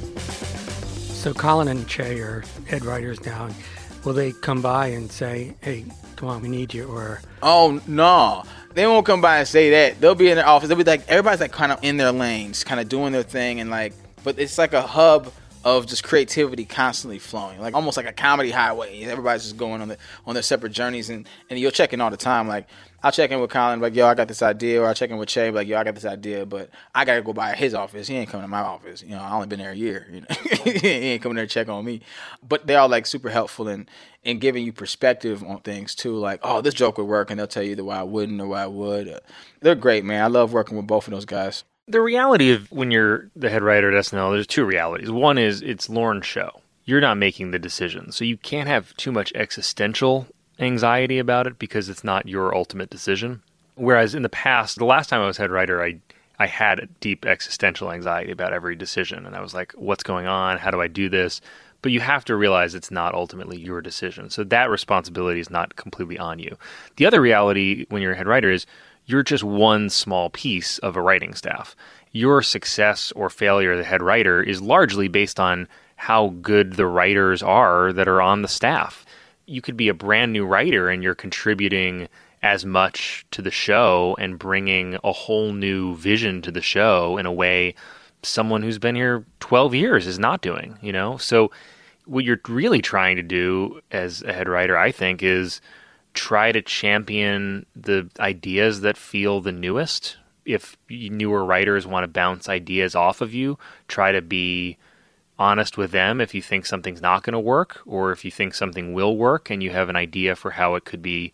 So Colin and Che are head writers now. Will they come by and say, hey, come on, we need you, or... Oh, no. They won't come by and say that. They'll be in their office. They'll be like, everybody's like kind of in their lanes, kind of doing their thing, and like, but it's like a hub of just creativity constantly flowing, like almost like a comedy highway. Everybody's just going on their separate journeys, and you'll check in all the time. Like, I'll check in with Colin, like, yo, I got this idea, or I'll check in with Che, like, yo, I got this idea, but I gotta go by his office. He ain't coming to my office. I only been there a year. He ain't coming there to check on me. But they're all like super helpful in giving you perspective on things too. Like, oh, this joke would work, and they'll tell you why I wouldn't or why I would. They're great, man. I love working with both of those guys. The reality of when you're the head writer at SNL, there's 2 realities. One is it's Lauren's show. You're not making the decision, so you can't have too much existential anxiety about it because it's not your ultimate decision. Whereas in the past, the last time I was head writer, I had a deep existential anxiety about every decision, and I was like, what's going on? How do I do this? But you have to realize it's not ultimately your decision. So that responsibility is not completely on you. The other reality when you're a head writer is you're just one small piece of a writing staff. Your success or failure as a head writer is largely based on how good the writers are that are on the staff. You could be a brand new writer and you're contributing as much to the show and bringing a whole new vision to the show in a way someone who's been here 12 years is not doing, So what you're really trying to do as a head writer, I think, is try to champion the ideas that feel the newest. If newer writers want to bounce ideas off of you, try to be honest with them if you think something's not going to work, or if you think something will work and you have an idea for how it could be,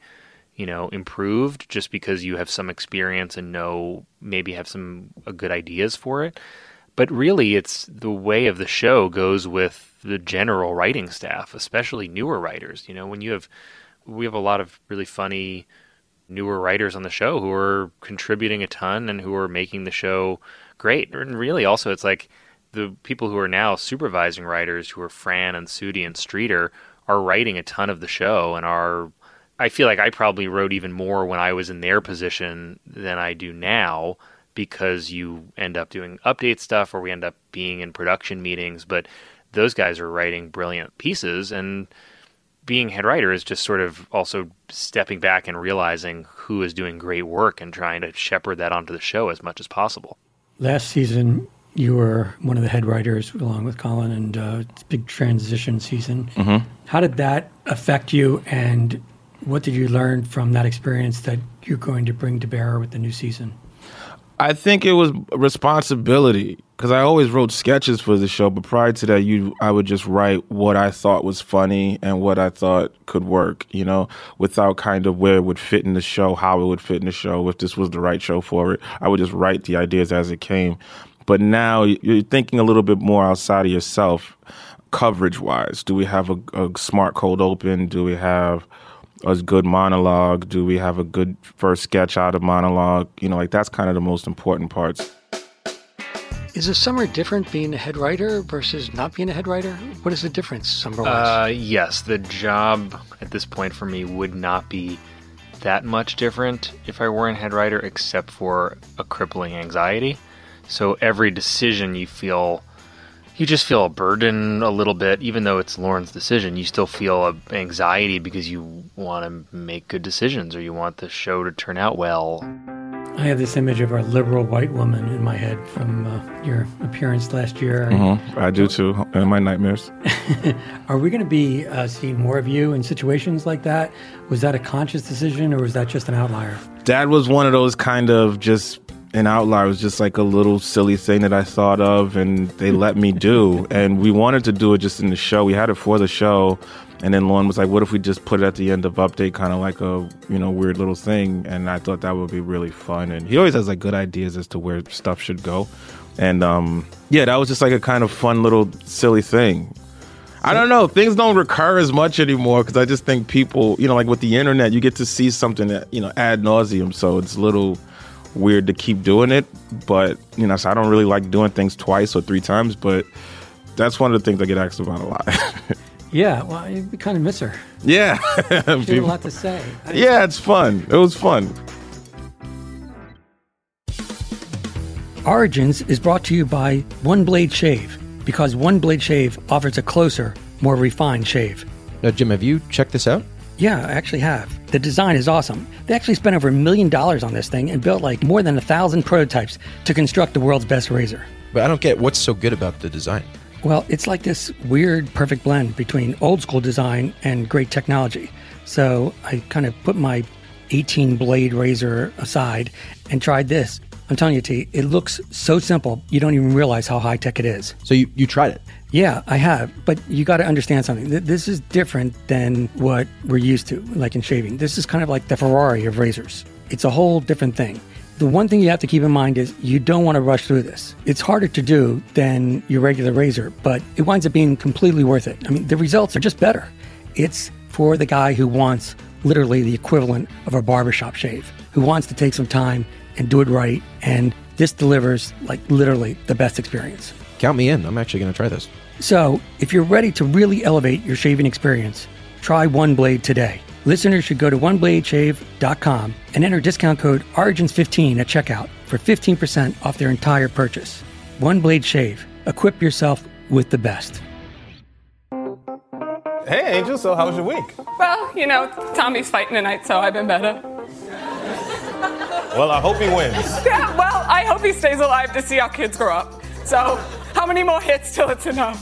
improved just because you have some experience and maybe have some good ideas for it. But really, it's the way of the show goes with the general writing staff, especially newer writers. We have a lot of really funny newer writers on the show who are contributing a ton and who are making the show great. And really also it's like the people who are now supervising writers, who are Fran and Sudi and Streeter, are writing a ton of the show and I feel like I probably wrote even more when I was in their position than I do now, because you end up doing update stuff or we end up being in production meetings. But those guys are writing brilliant pieces, and being head writer is just sort of also stepping back and realizing who is doing great work and trying to shepherd that onto the show as much as possible. Last season, you were one of the head writers along with Colin, and it's a big transition season. Mm-hmm. How did that affect you, and what did you learn from that experience that you're going to bring to bear with the new season? I think it was responsibility, because I always wrote sketches for the show, but prior to that, I would just write what I thought was funny and what I thought could work, without kind of where it would fit in the show, how it would fit in the show, if this was the right show for it. I would just write the ideas as it came. But now you're thinking a little bit more outside of yourself, coverage-wise. Do we have a smart cold open? Do we have a good monologue? Do we have a good first sketch out of monologue? That's kind of the most important parts. Is the summer different being a head writer versus not being a head writer? What is the difference summer-wise? Yes, the job at this point for me would not be that much different if I weren't head writer, except for a crippling anxiety. So every decision you just feel a burden a little bit, even though it's Lauren's decision. You still feel anxiety because you want to make good decisions or you want the show to turn out well. I have this image of a liberal white woman in my head from your appearance last year. Mm-hmm. I do too, in my nightmares. Are we going to be seeing more of you in situations like that? Was that a conscious decision, or was that just an outlier? That was one of those kind of just an outlier. It was just like a little silly thing that I thought of, and they let me do. And we wanted to do it just in the show. We had it for the show. And then Lauren was like, what if we just put it at the end of Update, kind of like a, weird little thing? And I thought that would be really fun. And he always has like good ideas as to where stuff should go. And that was just like a kind of fun little silly thing. I don't know. Things don't recur as much anymore because I just think people, like with the internet, you get to see something that, ad nauseum. So it's a little weird to keep doing it. But, so I don't really like doing things twice or 3 times. But that's one of the things I get asked about a lot. Yeah, well, we kind of miss her. Yeah. She had a lot to say. Yeah, it's fun. It was fun. Origins is brought to you by One Blade Shave, because One Blade Shave offers a closer, more refined shave. Now, Jim, have you checked this out? Yeah, I actually have. The design is awesome. They actually spent over $1 million on this thing and built like more than 1,000 prototypes to construct the world's best razor. But I don't get what's so good about the design. Well, it's like this weird, perfect blend between old school design and great technology. So I kind of put my 18-blade razor aside and tried this. I'm telling you, T, it looks so simple, you don't even realize how high-tech it is. So you tried it? Yeah, I have. But you got to understand something. This is different than what we're used to, like in shaving. This is kind of like the Ferrari of razors. It's a whole different thing. The one thing you have to keep in mind is you don't want to rush through this. It's harder to do than your regular razor, but it winds up being completely worth it. I mean, the results are just better. It's for the guy who wants literally the equivalent of a barbershop shave, who wants to take some time and do it right, and this delivers, like, literally the best experience. Count me in. I'm actually going to try this. So, if you're ready to really elevate your shaving experience, try One Blade today. Listeners should go to onebladeshave.com and enter discount code ORIGINS15 at checkout for 15% off their entire purchase. One Blade Shave. Equip yourself with the best. Hey, Angel, so how was your week? Well, Tommy's fighting tonight, so I've been better. Well, I hope he wins. Yeah, well, I hope he stays alive to see our kids grow up. So, how many more hits till it's enough?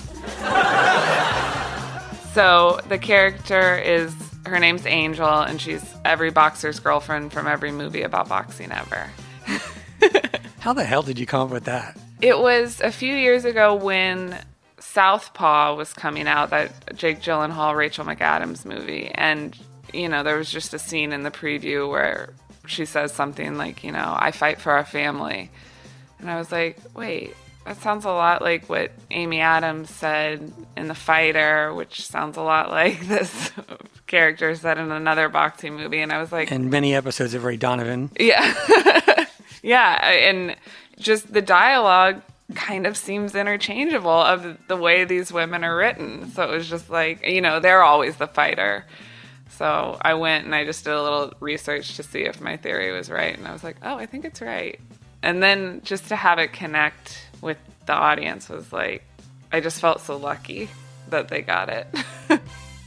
So, the character her name's Angel, and she's every boxer's girlfriend from every movie about boxing ever. How the hell did you come up with that? It was a few years ago when Southpaw was coming out, that Jake Gyllenhaal, Rachel McAdams movie. And, there was just a scene in the preview where she says something like, I fight for our family. And I was like, wait, that sounds a lot like what Amy Adams said in The Fighter, which sounds a lot like this character said in another boxing movie. And I was like... And many episodes of Ray Donovan. Yeah. Yeah, and just the dialogue kind of seems interchangeable of the way these women are written. So it was just like, they're always the fighter. So I went and I just did a little research to see if my theory was right. And I was like, oh, I think it's right. And then just to have it connect with the audience was like, I just felt so lucky that they got it.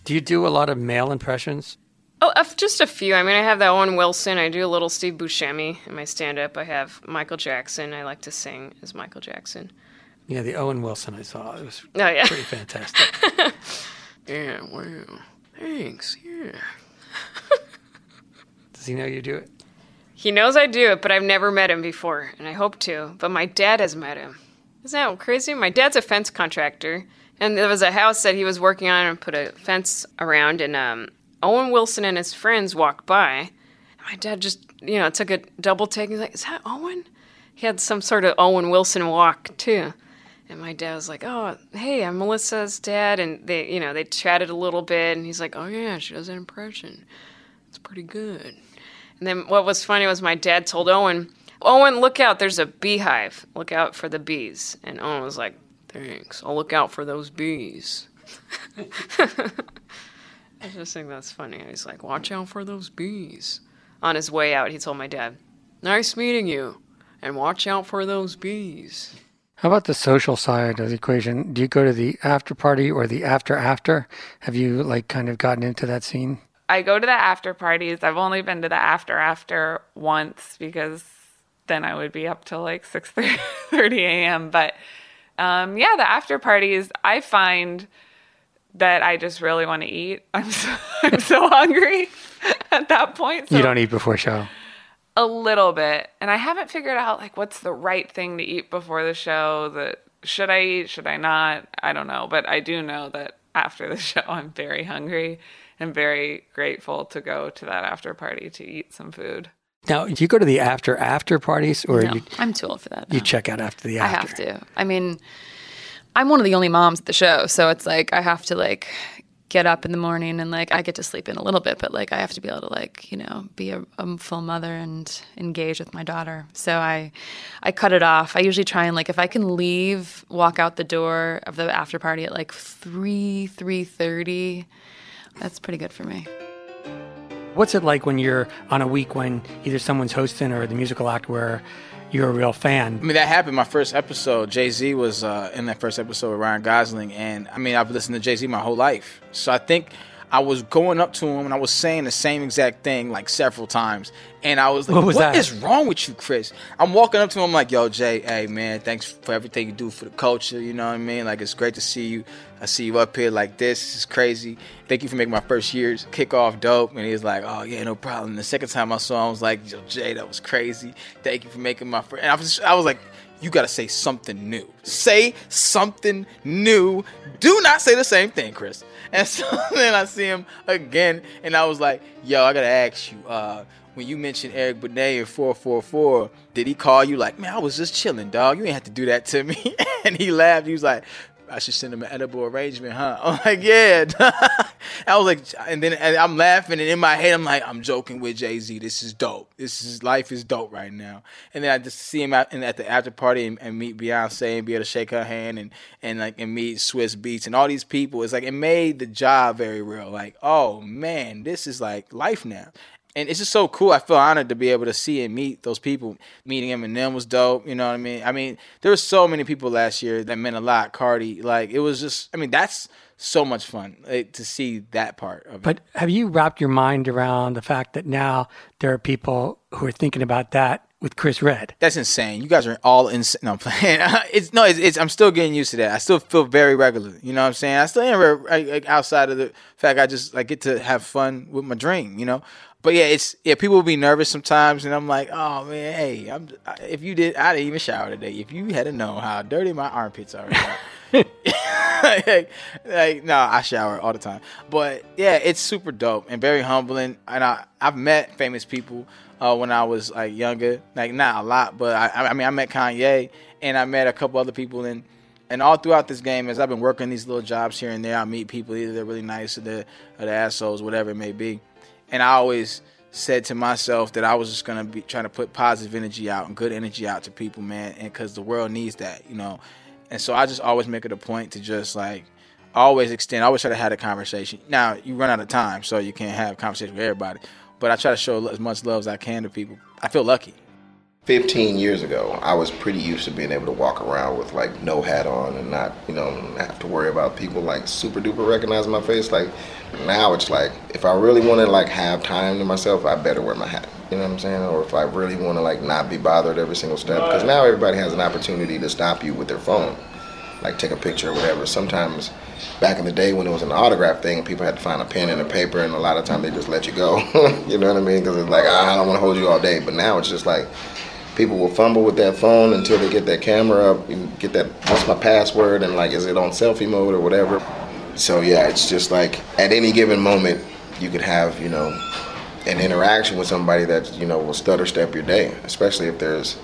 Do you do a lot of male impressions? Oh, just a few. I mean, I have that Owen Wilson. I do a little Steve Buscemi in my stand-up. I have Michael Jackson. I like to sing as Michael Jackson. Yeah, the Owen Wilson I saw. It was pretty fantastic. Yeah, wow. Thanks, yeah. Does he know you do it? He knows I do it, but I've never met him before, and I hope to. But my dad has met him. Isn't that crazy? My dad's a fence contractor, and there was a house that he was working on and put a fence around, and Owen Wilson and his friends walked by. My dad just, took a double take. He's like, is that Owen? He had some sort of Owen Wilson walk, too. And my dad was like, oh, hey, I'm Melissa's dad. And they chatted a little bit. And he's like, oh, yeah, she does an impression. It's pretty good. And then what was funny was my dad told Owen, look out, there's a beehive. Look out for the bees. And Owen was like, thanks, I'll look out for those bees. I just think that's funny. He's like, watch out for those bees. On his way out, he told my dad, nice meeting you, and watch out for those bees. How about the social side of the equation? Do you go to the after party or the after? Have you kind of gotten into that scene? I go to the after parties. I've only been to the after once because then I would be up till 6:30 a.m. But the after parties, I find that I just really want to eat. I'm so hungry at that point. So you don't eat before show? A little bit. And I haven't figured out what's the right thing to eat before the show. Should I eat? Should I not? I don't know. But I do know that after the show, I'm very hungry and very grateful to go to that after party to eat some food. Now, do you go to the after parties? Or no, I'm too old for that. You check out after the after? I have to. I mean, I'm one of the only moms at the show. So it's I have to get up in the morning and I get to sleep in a little bit, but I have to be able to be a full mother and engage with my daughter. So I cut it off. I usually try and if I can walk out the door of the after party at 3:30, that's pretty good for me. What's it like when you're on a week when either someone's hosting or the musical act where you're a real fan? I mean, that happened my first episode. Jay-Z was in that first episode with Ryan Gosling. And, I mean, I've listened to Jay-Z my whole life. So I think I was going up to him and I was saying the same exact thing several times. And I was like, what is wrong with you, Chris? I'm walking up to him, I'm like, yo, Jay, hey, man, thanks for everything you do for the culture. You know what I mean? It's great to see you. I see you up here like this. This is crazy. Thank you for making my first year's kickoff dope. And he was like, oh, yeah, no problem. And the second time I saw him, I was like, yo, Jay, that was crazy. Thank you for making my first. And I was like, you got to say something new. Say something new. Do not say the same thing, Chris. And so then I see him again, and I was like, yo, I got to ask you, when you mentioned Eric Benet in 444, did he call you man, I was just chilling, dog. You ain't have to do that to me. And he laughed. He was like, I should send him an edible arrangement, huh? I'm like, yeah. I was like, and then I'm laughing, and in my head, I'm like, I'm joking with Jay-Z. This is dope. Life is dope right now. And then I just see him at the after party and meet Beyonce and be able to shake her hand and meet Swiss Beats and all these people. It's it made the job very real. Oh man, this is life now. And it's just so cool. I feel honored to be able to see and meet those people. Meeting Eminem was dope. You know what I mean? I mean, there were so many people last year that meant a lot. Cardi, it was just, I mean, that's so much fun to see that part of it. But have you wrapped your mind around the fact that now there are people who are thinking about that with Chris Redd? That's insane. You guys are all insane. No, I'm playing. I'm still getting used to that. I still feel very regular. You know what I'm saying? I still am outside of the fact I just get to have fun with my dream, But people will be nervous sometimes, and I'm like, oh man, hey, I didn't even shower today. If you had to know how dirty my armpits are right now. No, I shower all the time. But yeah, it's super dope and very humbling. And I've met famous people when I was younger, not a lot, but I met Kanye and I met a couple other people, and all throughout this game, as I've been working these little jobs here and there, I meet people, either they're really nice or they're assholes, whatever it may be. And I always said to myself that I was just going to be trying to put positive energy out and good energy out to people, man, and because the world needs that, And so I just always make it a point to just always extend. I always try to have a conversation. Now, you run out of time, so you can't have a conversation with everybody. But I try to show as much love as I can to people. I feel lucky. 15 years ago, I was pretty used to being able to walk around with like no hat on and not, have to worry about people like super duper recognizing my face. Like now it's like, if I really want to like have time to myself, I better wear my hat. You know what I'm saying? Or if I really want to like not be bothered every single step, because now everybody has an opportunity to stop you with their phone, like take a picture or whatever. Sometimes back in the day when it was an autograph thing, people had to find a pen and a paper, and a lot of times they just let you go. You know what I mean? Because it's like, I don't want to hold you all day. But now it's just like, people will fumble with that phone until they get that camera up and get that, what's my password, and like, is it on selfie mode or whatever? So yeah, it's just like, at any given moment, you could have, an interaction with somebody that, will stutter step your day, especially if there's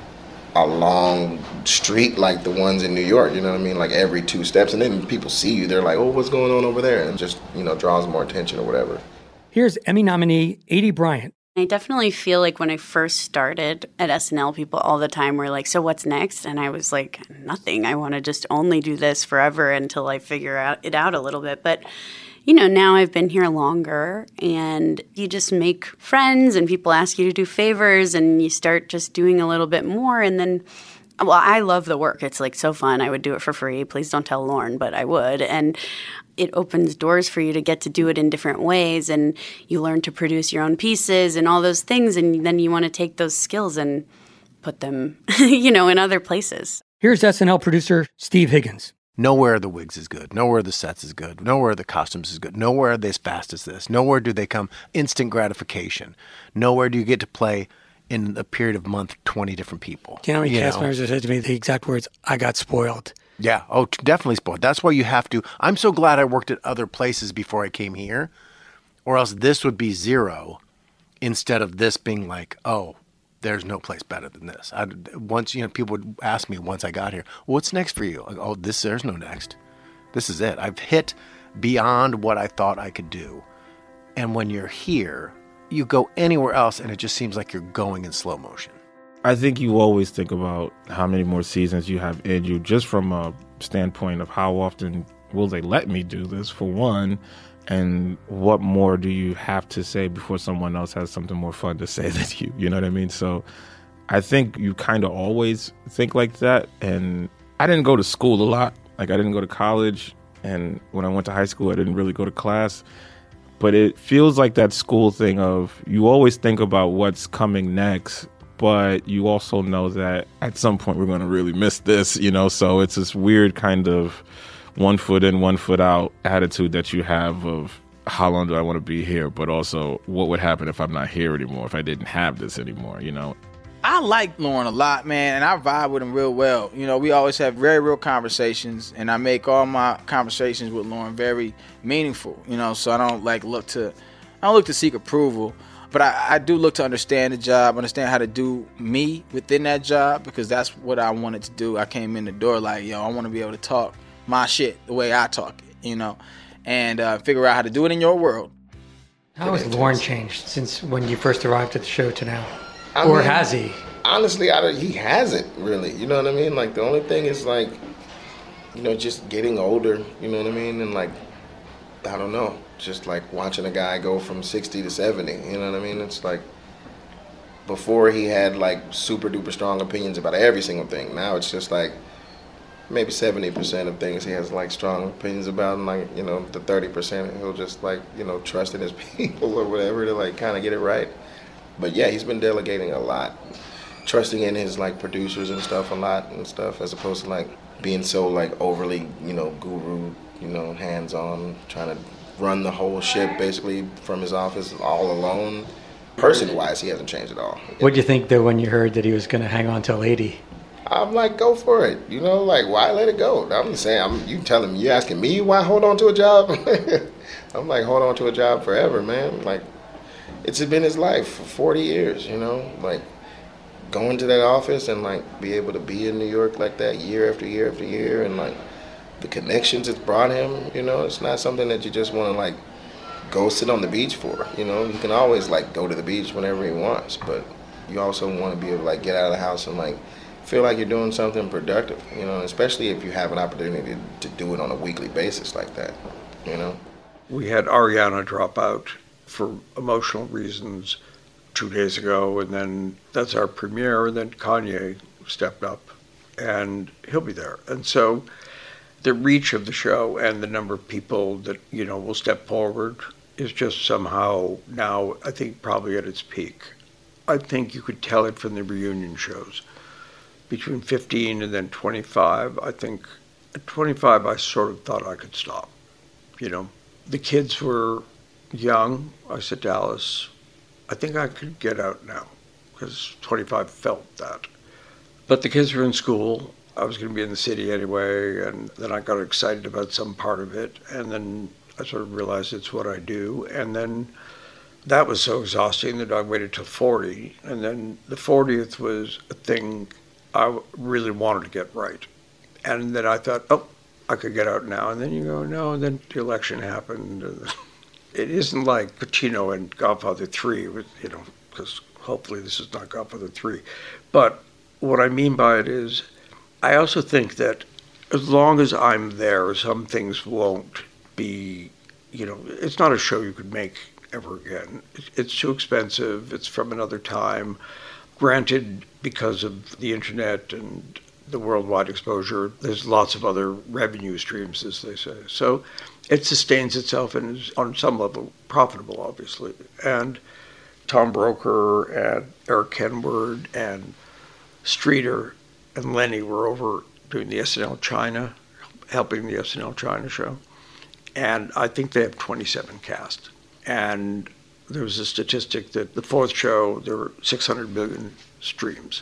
a long street like the ones in New York, you know what I mean? Like every 2 steps, and then people see you, they're like, oh, what's going on over there? And just, draws more attention or whatever. Here's Emmy nominee Aidy Bryant. I definitely feel like when I first started at SNL, people all the time were like, so what's next? And I was like, nothing. I want to just only do this forever until I figure it out a little bit. But, now I've been here longer, and you just make friends and people ask you to do favors, and you start just doing a little bit more. And then, well, I love the work. It's like so fun. I would do it for free. Please don't tell Lorne, but I would. And it opens doors for you to get to do it in different ways, and you learn to produce your own pieces and all those things, and then you want to take those skills and put them, in other places. Here's SNL producer Steve Higgins. Nowhere the wigs is good. Nowhere the sets is good. Nowhere the costumes is good. Nowhere are they as fast as this. Nowhere do they come instant gratification. Nowhere do you get to play in a period of a month 20 different people. Do you know how many cast members have said to me the exact words, I got spoiled? Yeah. Oh, definitely spoiled. That's why you have to. I'm so glad I worked at other places before I came here, or else this would be 0 instead of this being like, oh, there's no place better than this. Once, people would ask me once I got here, what's next for you? Like, oh, there's no next. This is it. I've hit beyond what I thought I could do. And when you're here, you go anywhere else and it just seems like you're going in slow motion. I think you always think about how many more seasons you have in you, just from a standpoint of how often will they let me do this, for one, and what more do you have to say before someone else has something more fun to say than you know what I mean? So I think you kind of always think like that. And I didn't go to school a lot. Like, I didn't go to college, and when I went to high school, I didn't really go to class. But it feels like that school thing of, you always think about what's coming next, but you also know that at some point we're going to really miss this, so it's this weird kind of 1 foot in, 1 foot out attitude that you have of, how long do I want to be here, but also what would happen if I'm not here anymore, if I didn't have this anymore, I like Lorne a lot, man, and I vibe with him real well. We always have very real conversations, and I make all my conversations with Lorne very meaningful, so I don't look to seek approval. But I do look to understand the job, understand how to do me within that job, because that's what I wanted to do. I came in the door like, I want to be able to talk my shit the way I talk it, and figure out how to do it in your world. How has Lorne changed since when you first arrived at the show to now? Or has he? Honestly, he hasn't really. You know what I mean? Like, the only thing is like, just getting older, you know what I mean? And like, I don't know, just like watching a guy go from 60 to 70, you know what I mean? It's like, before he had like super duper strong opinions about every single thing. Now it's just like, maybe 70% of things he has like strong opinions about, and like, the 30% he'll just like, trust in his people or whatever to like kind of get it right. But yeah, he's been delegating a lot, trusting in his like producers and stuff a lot and stuff, as opposed to like being so like overly, guru, hands-on, trying to run the whole ship basically from his office all alone. Person-wise, he hasn't changed at all. What do you think though when you heard that he was going to hang on till 80? I'm like, go for it. Like, why let it go? I'm just saying, you asking me why hold on to a job? I'm like, hold on to a job forever, man. Like, it's been his life for 40 years, like going to that office and like be able to be in New York like that year after year after year, and like the connections it's brought him, it's not something that you just want to like go sit on the beach for, He can always like go to the beach whenever he wants, but you also want to be able to like get out of the house and like feel like you're doing something productive, especially if you have an opportunity to do it on a weekly basis like that, We had Ariana drop out for emotional reasons 2 days ago, and then that's our premiere, and then Kanye stepped up, and he'll be there. And so the reach of the show and the number of people that, will step forward is just somehow now, I think, probably at its peak. I think you could tell it from the reunion shows. Between 15 and then 25, I think at 25 I sort of thought I could stop. The kids were young. I said to Alice, I think I could get out now, because 25 felt that. But the kids were in school. I was going to be in the city anyway, and then I got excited about some part of it, and then I sort of realized it's what I do. And then that was so exhausting that I waited till 40, and then the 40th was a thing I really wanted to get right. And then I thought, I could get out now. And then you go, no, and then the election happened. It isn't like Pacino in Godfather 3, because hopefully this is not Godfather 3. But what I mean by it is, I also think that as long as I'm there, some things won't be, it's not a show you could make ever again. It's too expensive. It's from another time. Granted, because of the internet and the worldwide exposure, there's lots of other revenue streams, as they say. So it sustains itself and is on some level profitable, obviously. And Tom Broker and Eric Kenward and Streeter and Lenny were over doing the SNL China, helping the SNL China show. And I think they have 27 cast. And there was a statistic that the fourth show, there were 600 million streams.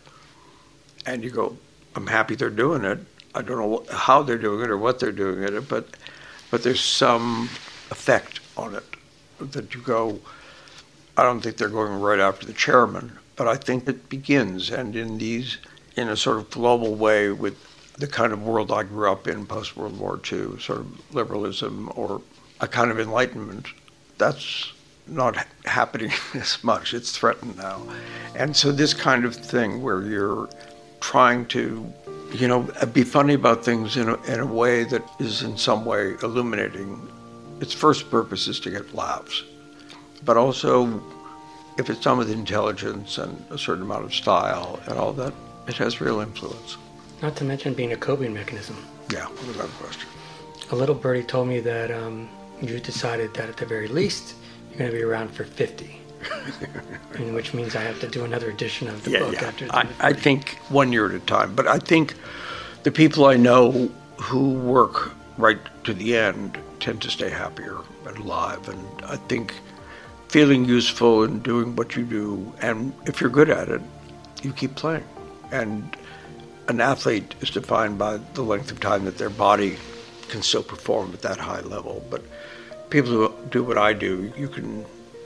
And you go, I'm happy they're doing it. I don't know how they're doing it or what they're doing it, but there's some effect on it that you go, I don't think they're going right after the chairman, but I think it begins, and in a sort of global way with the kind of world I grew up in post-World War II, sort of liberalism or a kind of enlightenment, that's not happening as much. It's threatened now. And so this kind of thing where you're trying to, be funny about things in a way that is in some way illuminating. Its first purpose is to get laughs. But also, if it's done with intelligence and a certain amount of style and all that, it has real influence. Not to mention being a coping mechanism. Yeah, without question. A little birdie told me that you decided that at the very least, you're going to be around for 50. Which means I have to do another edition of the book after that. I think 1 year at a time. But I think the people I know who work right to the end tend to stay happier and alive. And I think feeling useful and doing what you do, and if you're good at it, you keep playing. And an athlete is defined by the length of time that their body can still perform at that high level. But people who do what I do, you can,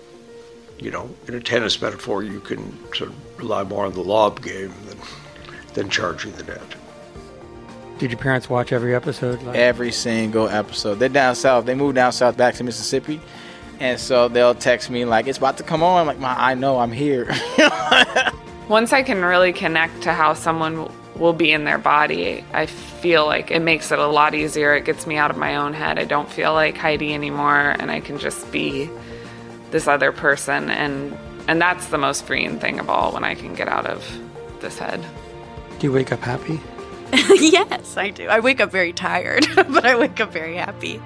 in a tennis metaphor, you can sort of rely more on the lob game than charging the net. Did your parents watch every episode? Every single episode. They're down south. They moved down south back to Mississippi. And so they'll text me like, it's about to come on. I'm like, Ma, I know, I'm here. Once I can really connect to how someone will be in their body, I feel like it makes it a lot easier. It gets me out of my own head. I don't feel like Heidi anymore, and I can just be this other person. And that's the most freeing thing of all, when I can get out of this head. Do you wake up happy? Yes, I do. I wake up very tired, but I wake up very happy.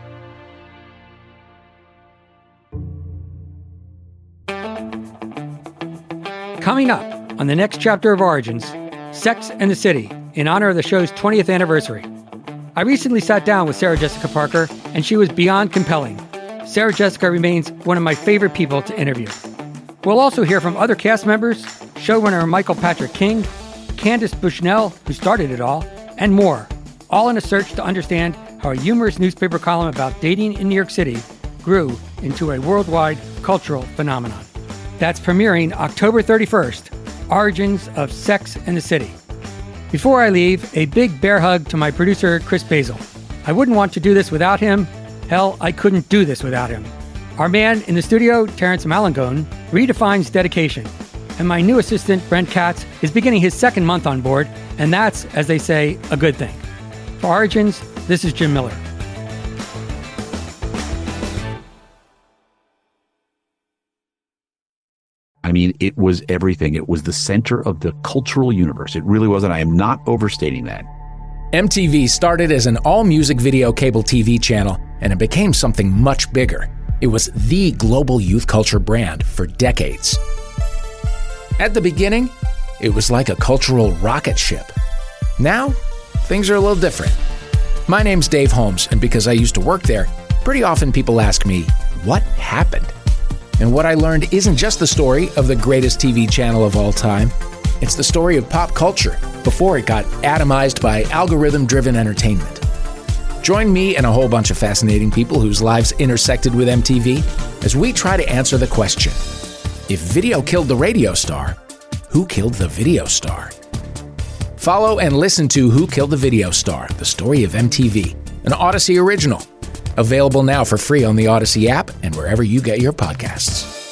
Coming up on the next chapter of Origins, Sex and the City, in honor of the show's 20th anniversary. I recently sat down with Sarah Jessica Parker, and she was beyond compelling. Sarah Jessica remains one of my favorite people to interview. We'll also hear from other cast members, showrunner Michael Patrick King, Candace Bushnell, who started it all, and more, all in a search to understand how a humorous newspaper column about dating in New York City grew into a worldwide cultural phenomenon. That's premiering October 31st, Origins of Sex and the City. Before I leave, a big bear hug to my producer, Chris Basil. I wouldn't want to do this without him. Hell, I couldn't do this without him. Our man in the studio, Terrence Malangone, redefines dedication. And my new assistant, Brent Katz, is beginning his second month on board, and that's, as they say, a good thing. For Origins, this is Jim Miller. I mean, it was everything. It was the center of the cultural universe. It really was, and I am not overstating that. MTV started as an all-music video cable TV channel, and it became something much bigger. It was the global youth culture brand for decades. At the beginning, it was like a cultural rocket ship. Now, things are a little different. My name's Dave Holmes, and because I used to work there, pretty often people ask me, what happened? And what I learned isn't just the story of the greatest TV channel of all time. It's the story of pop culture before it got atomized by algorithm-driven entertainment. Join me and a whole bunch of fascinating people whose lives intersected with MTV as we try to answer the question, if video killed the radio star, who killed the video star? Follow and listen to Who Killed the Video Star? The Story of MTV, an Odyssey original. Available now for free on the Odyssey app and wherever you get your podcasts.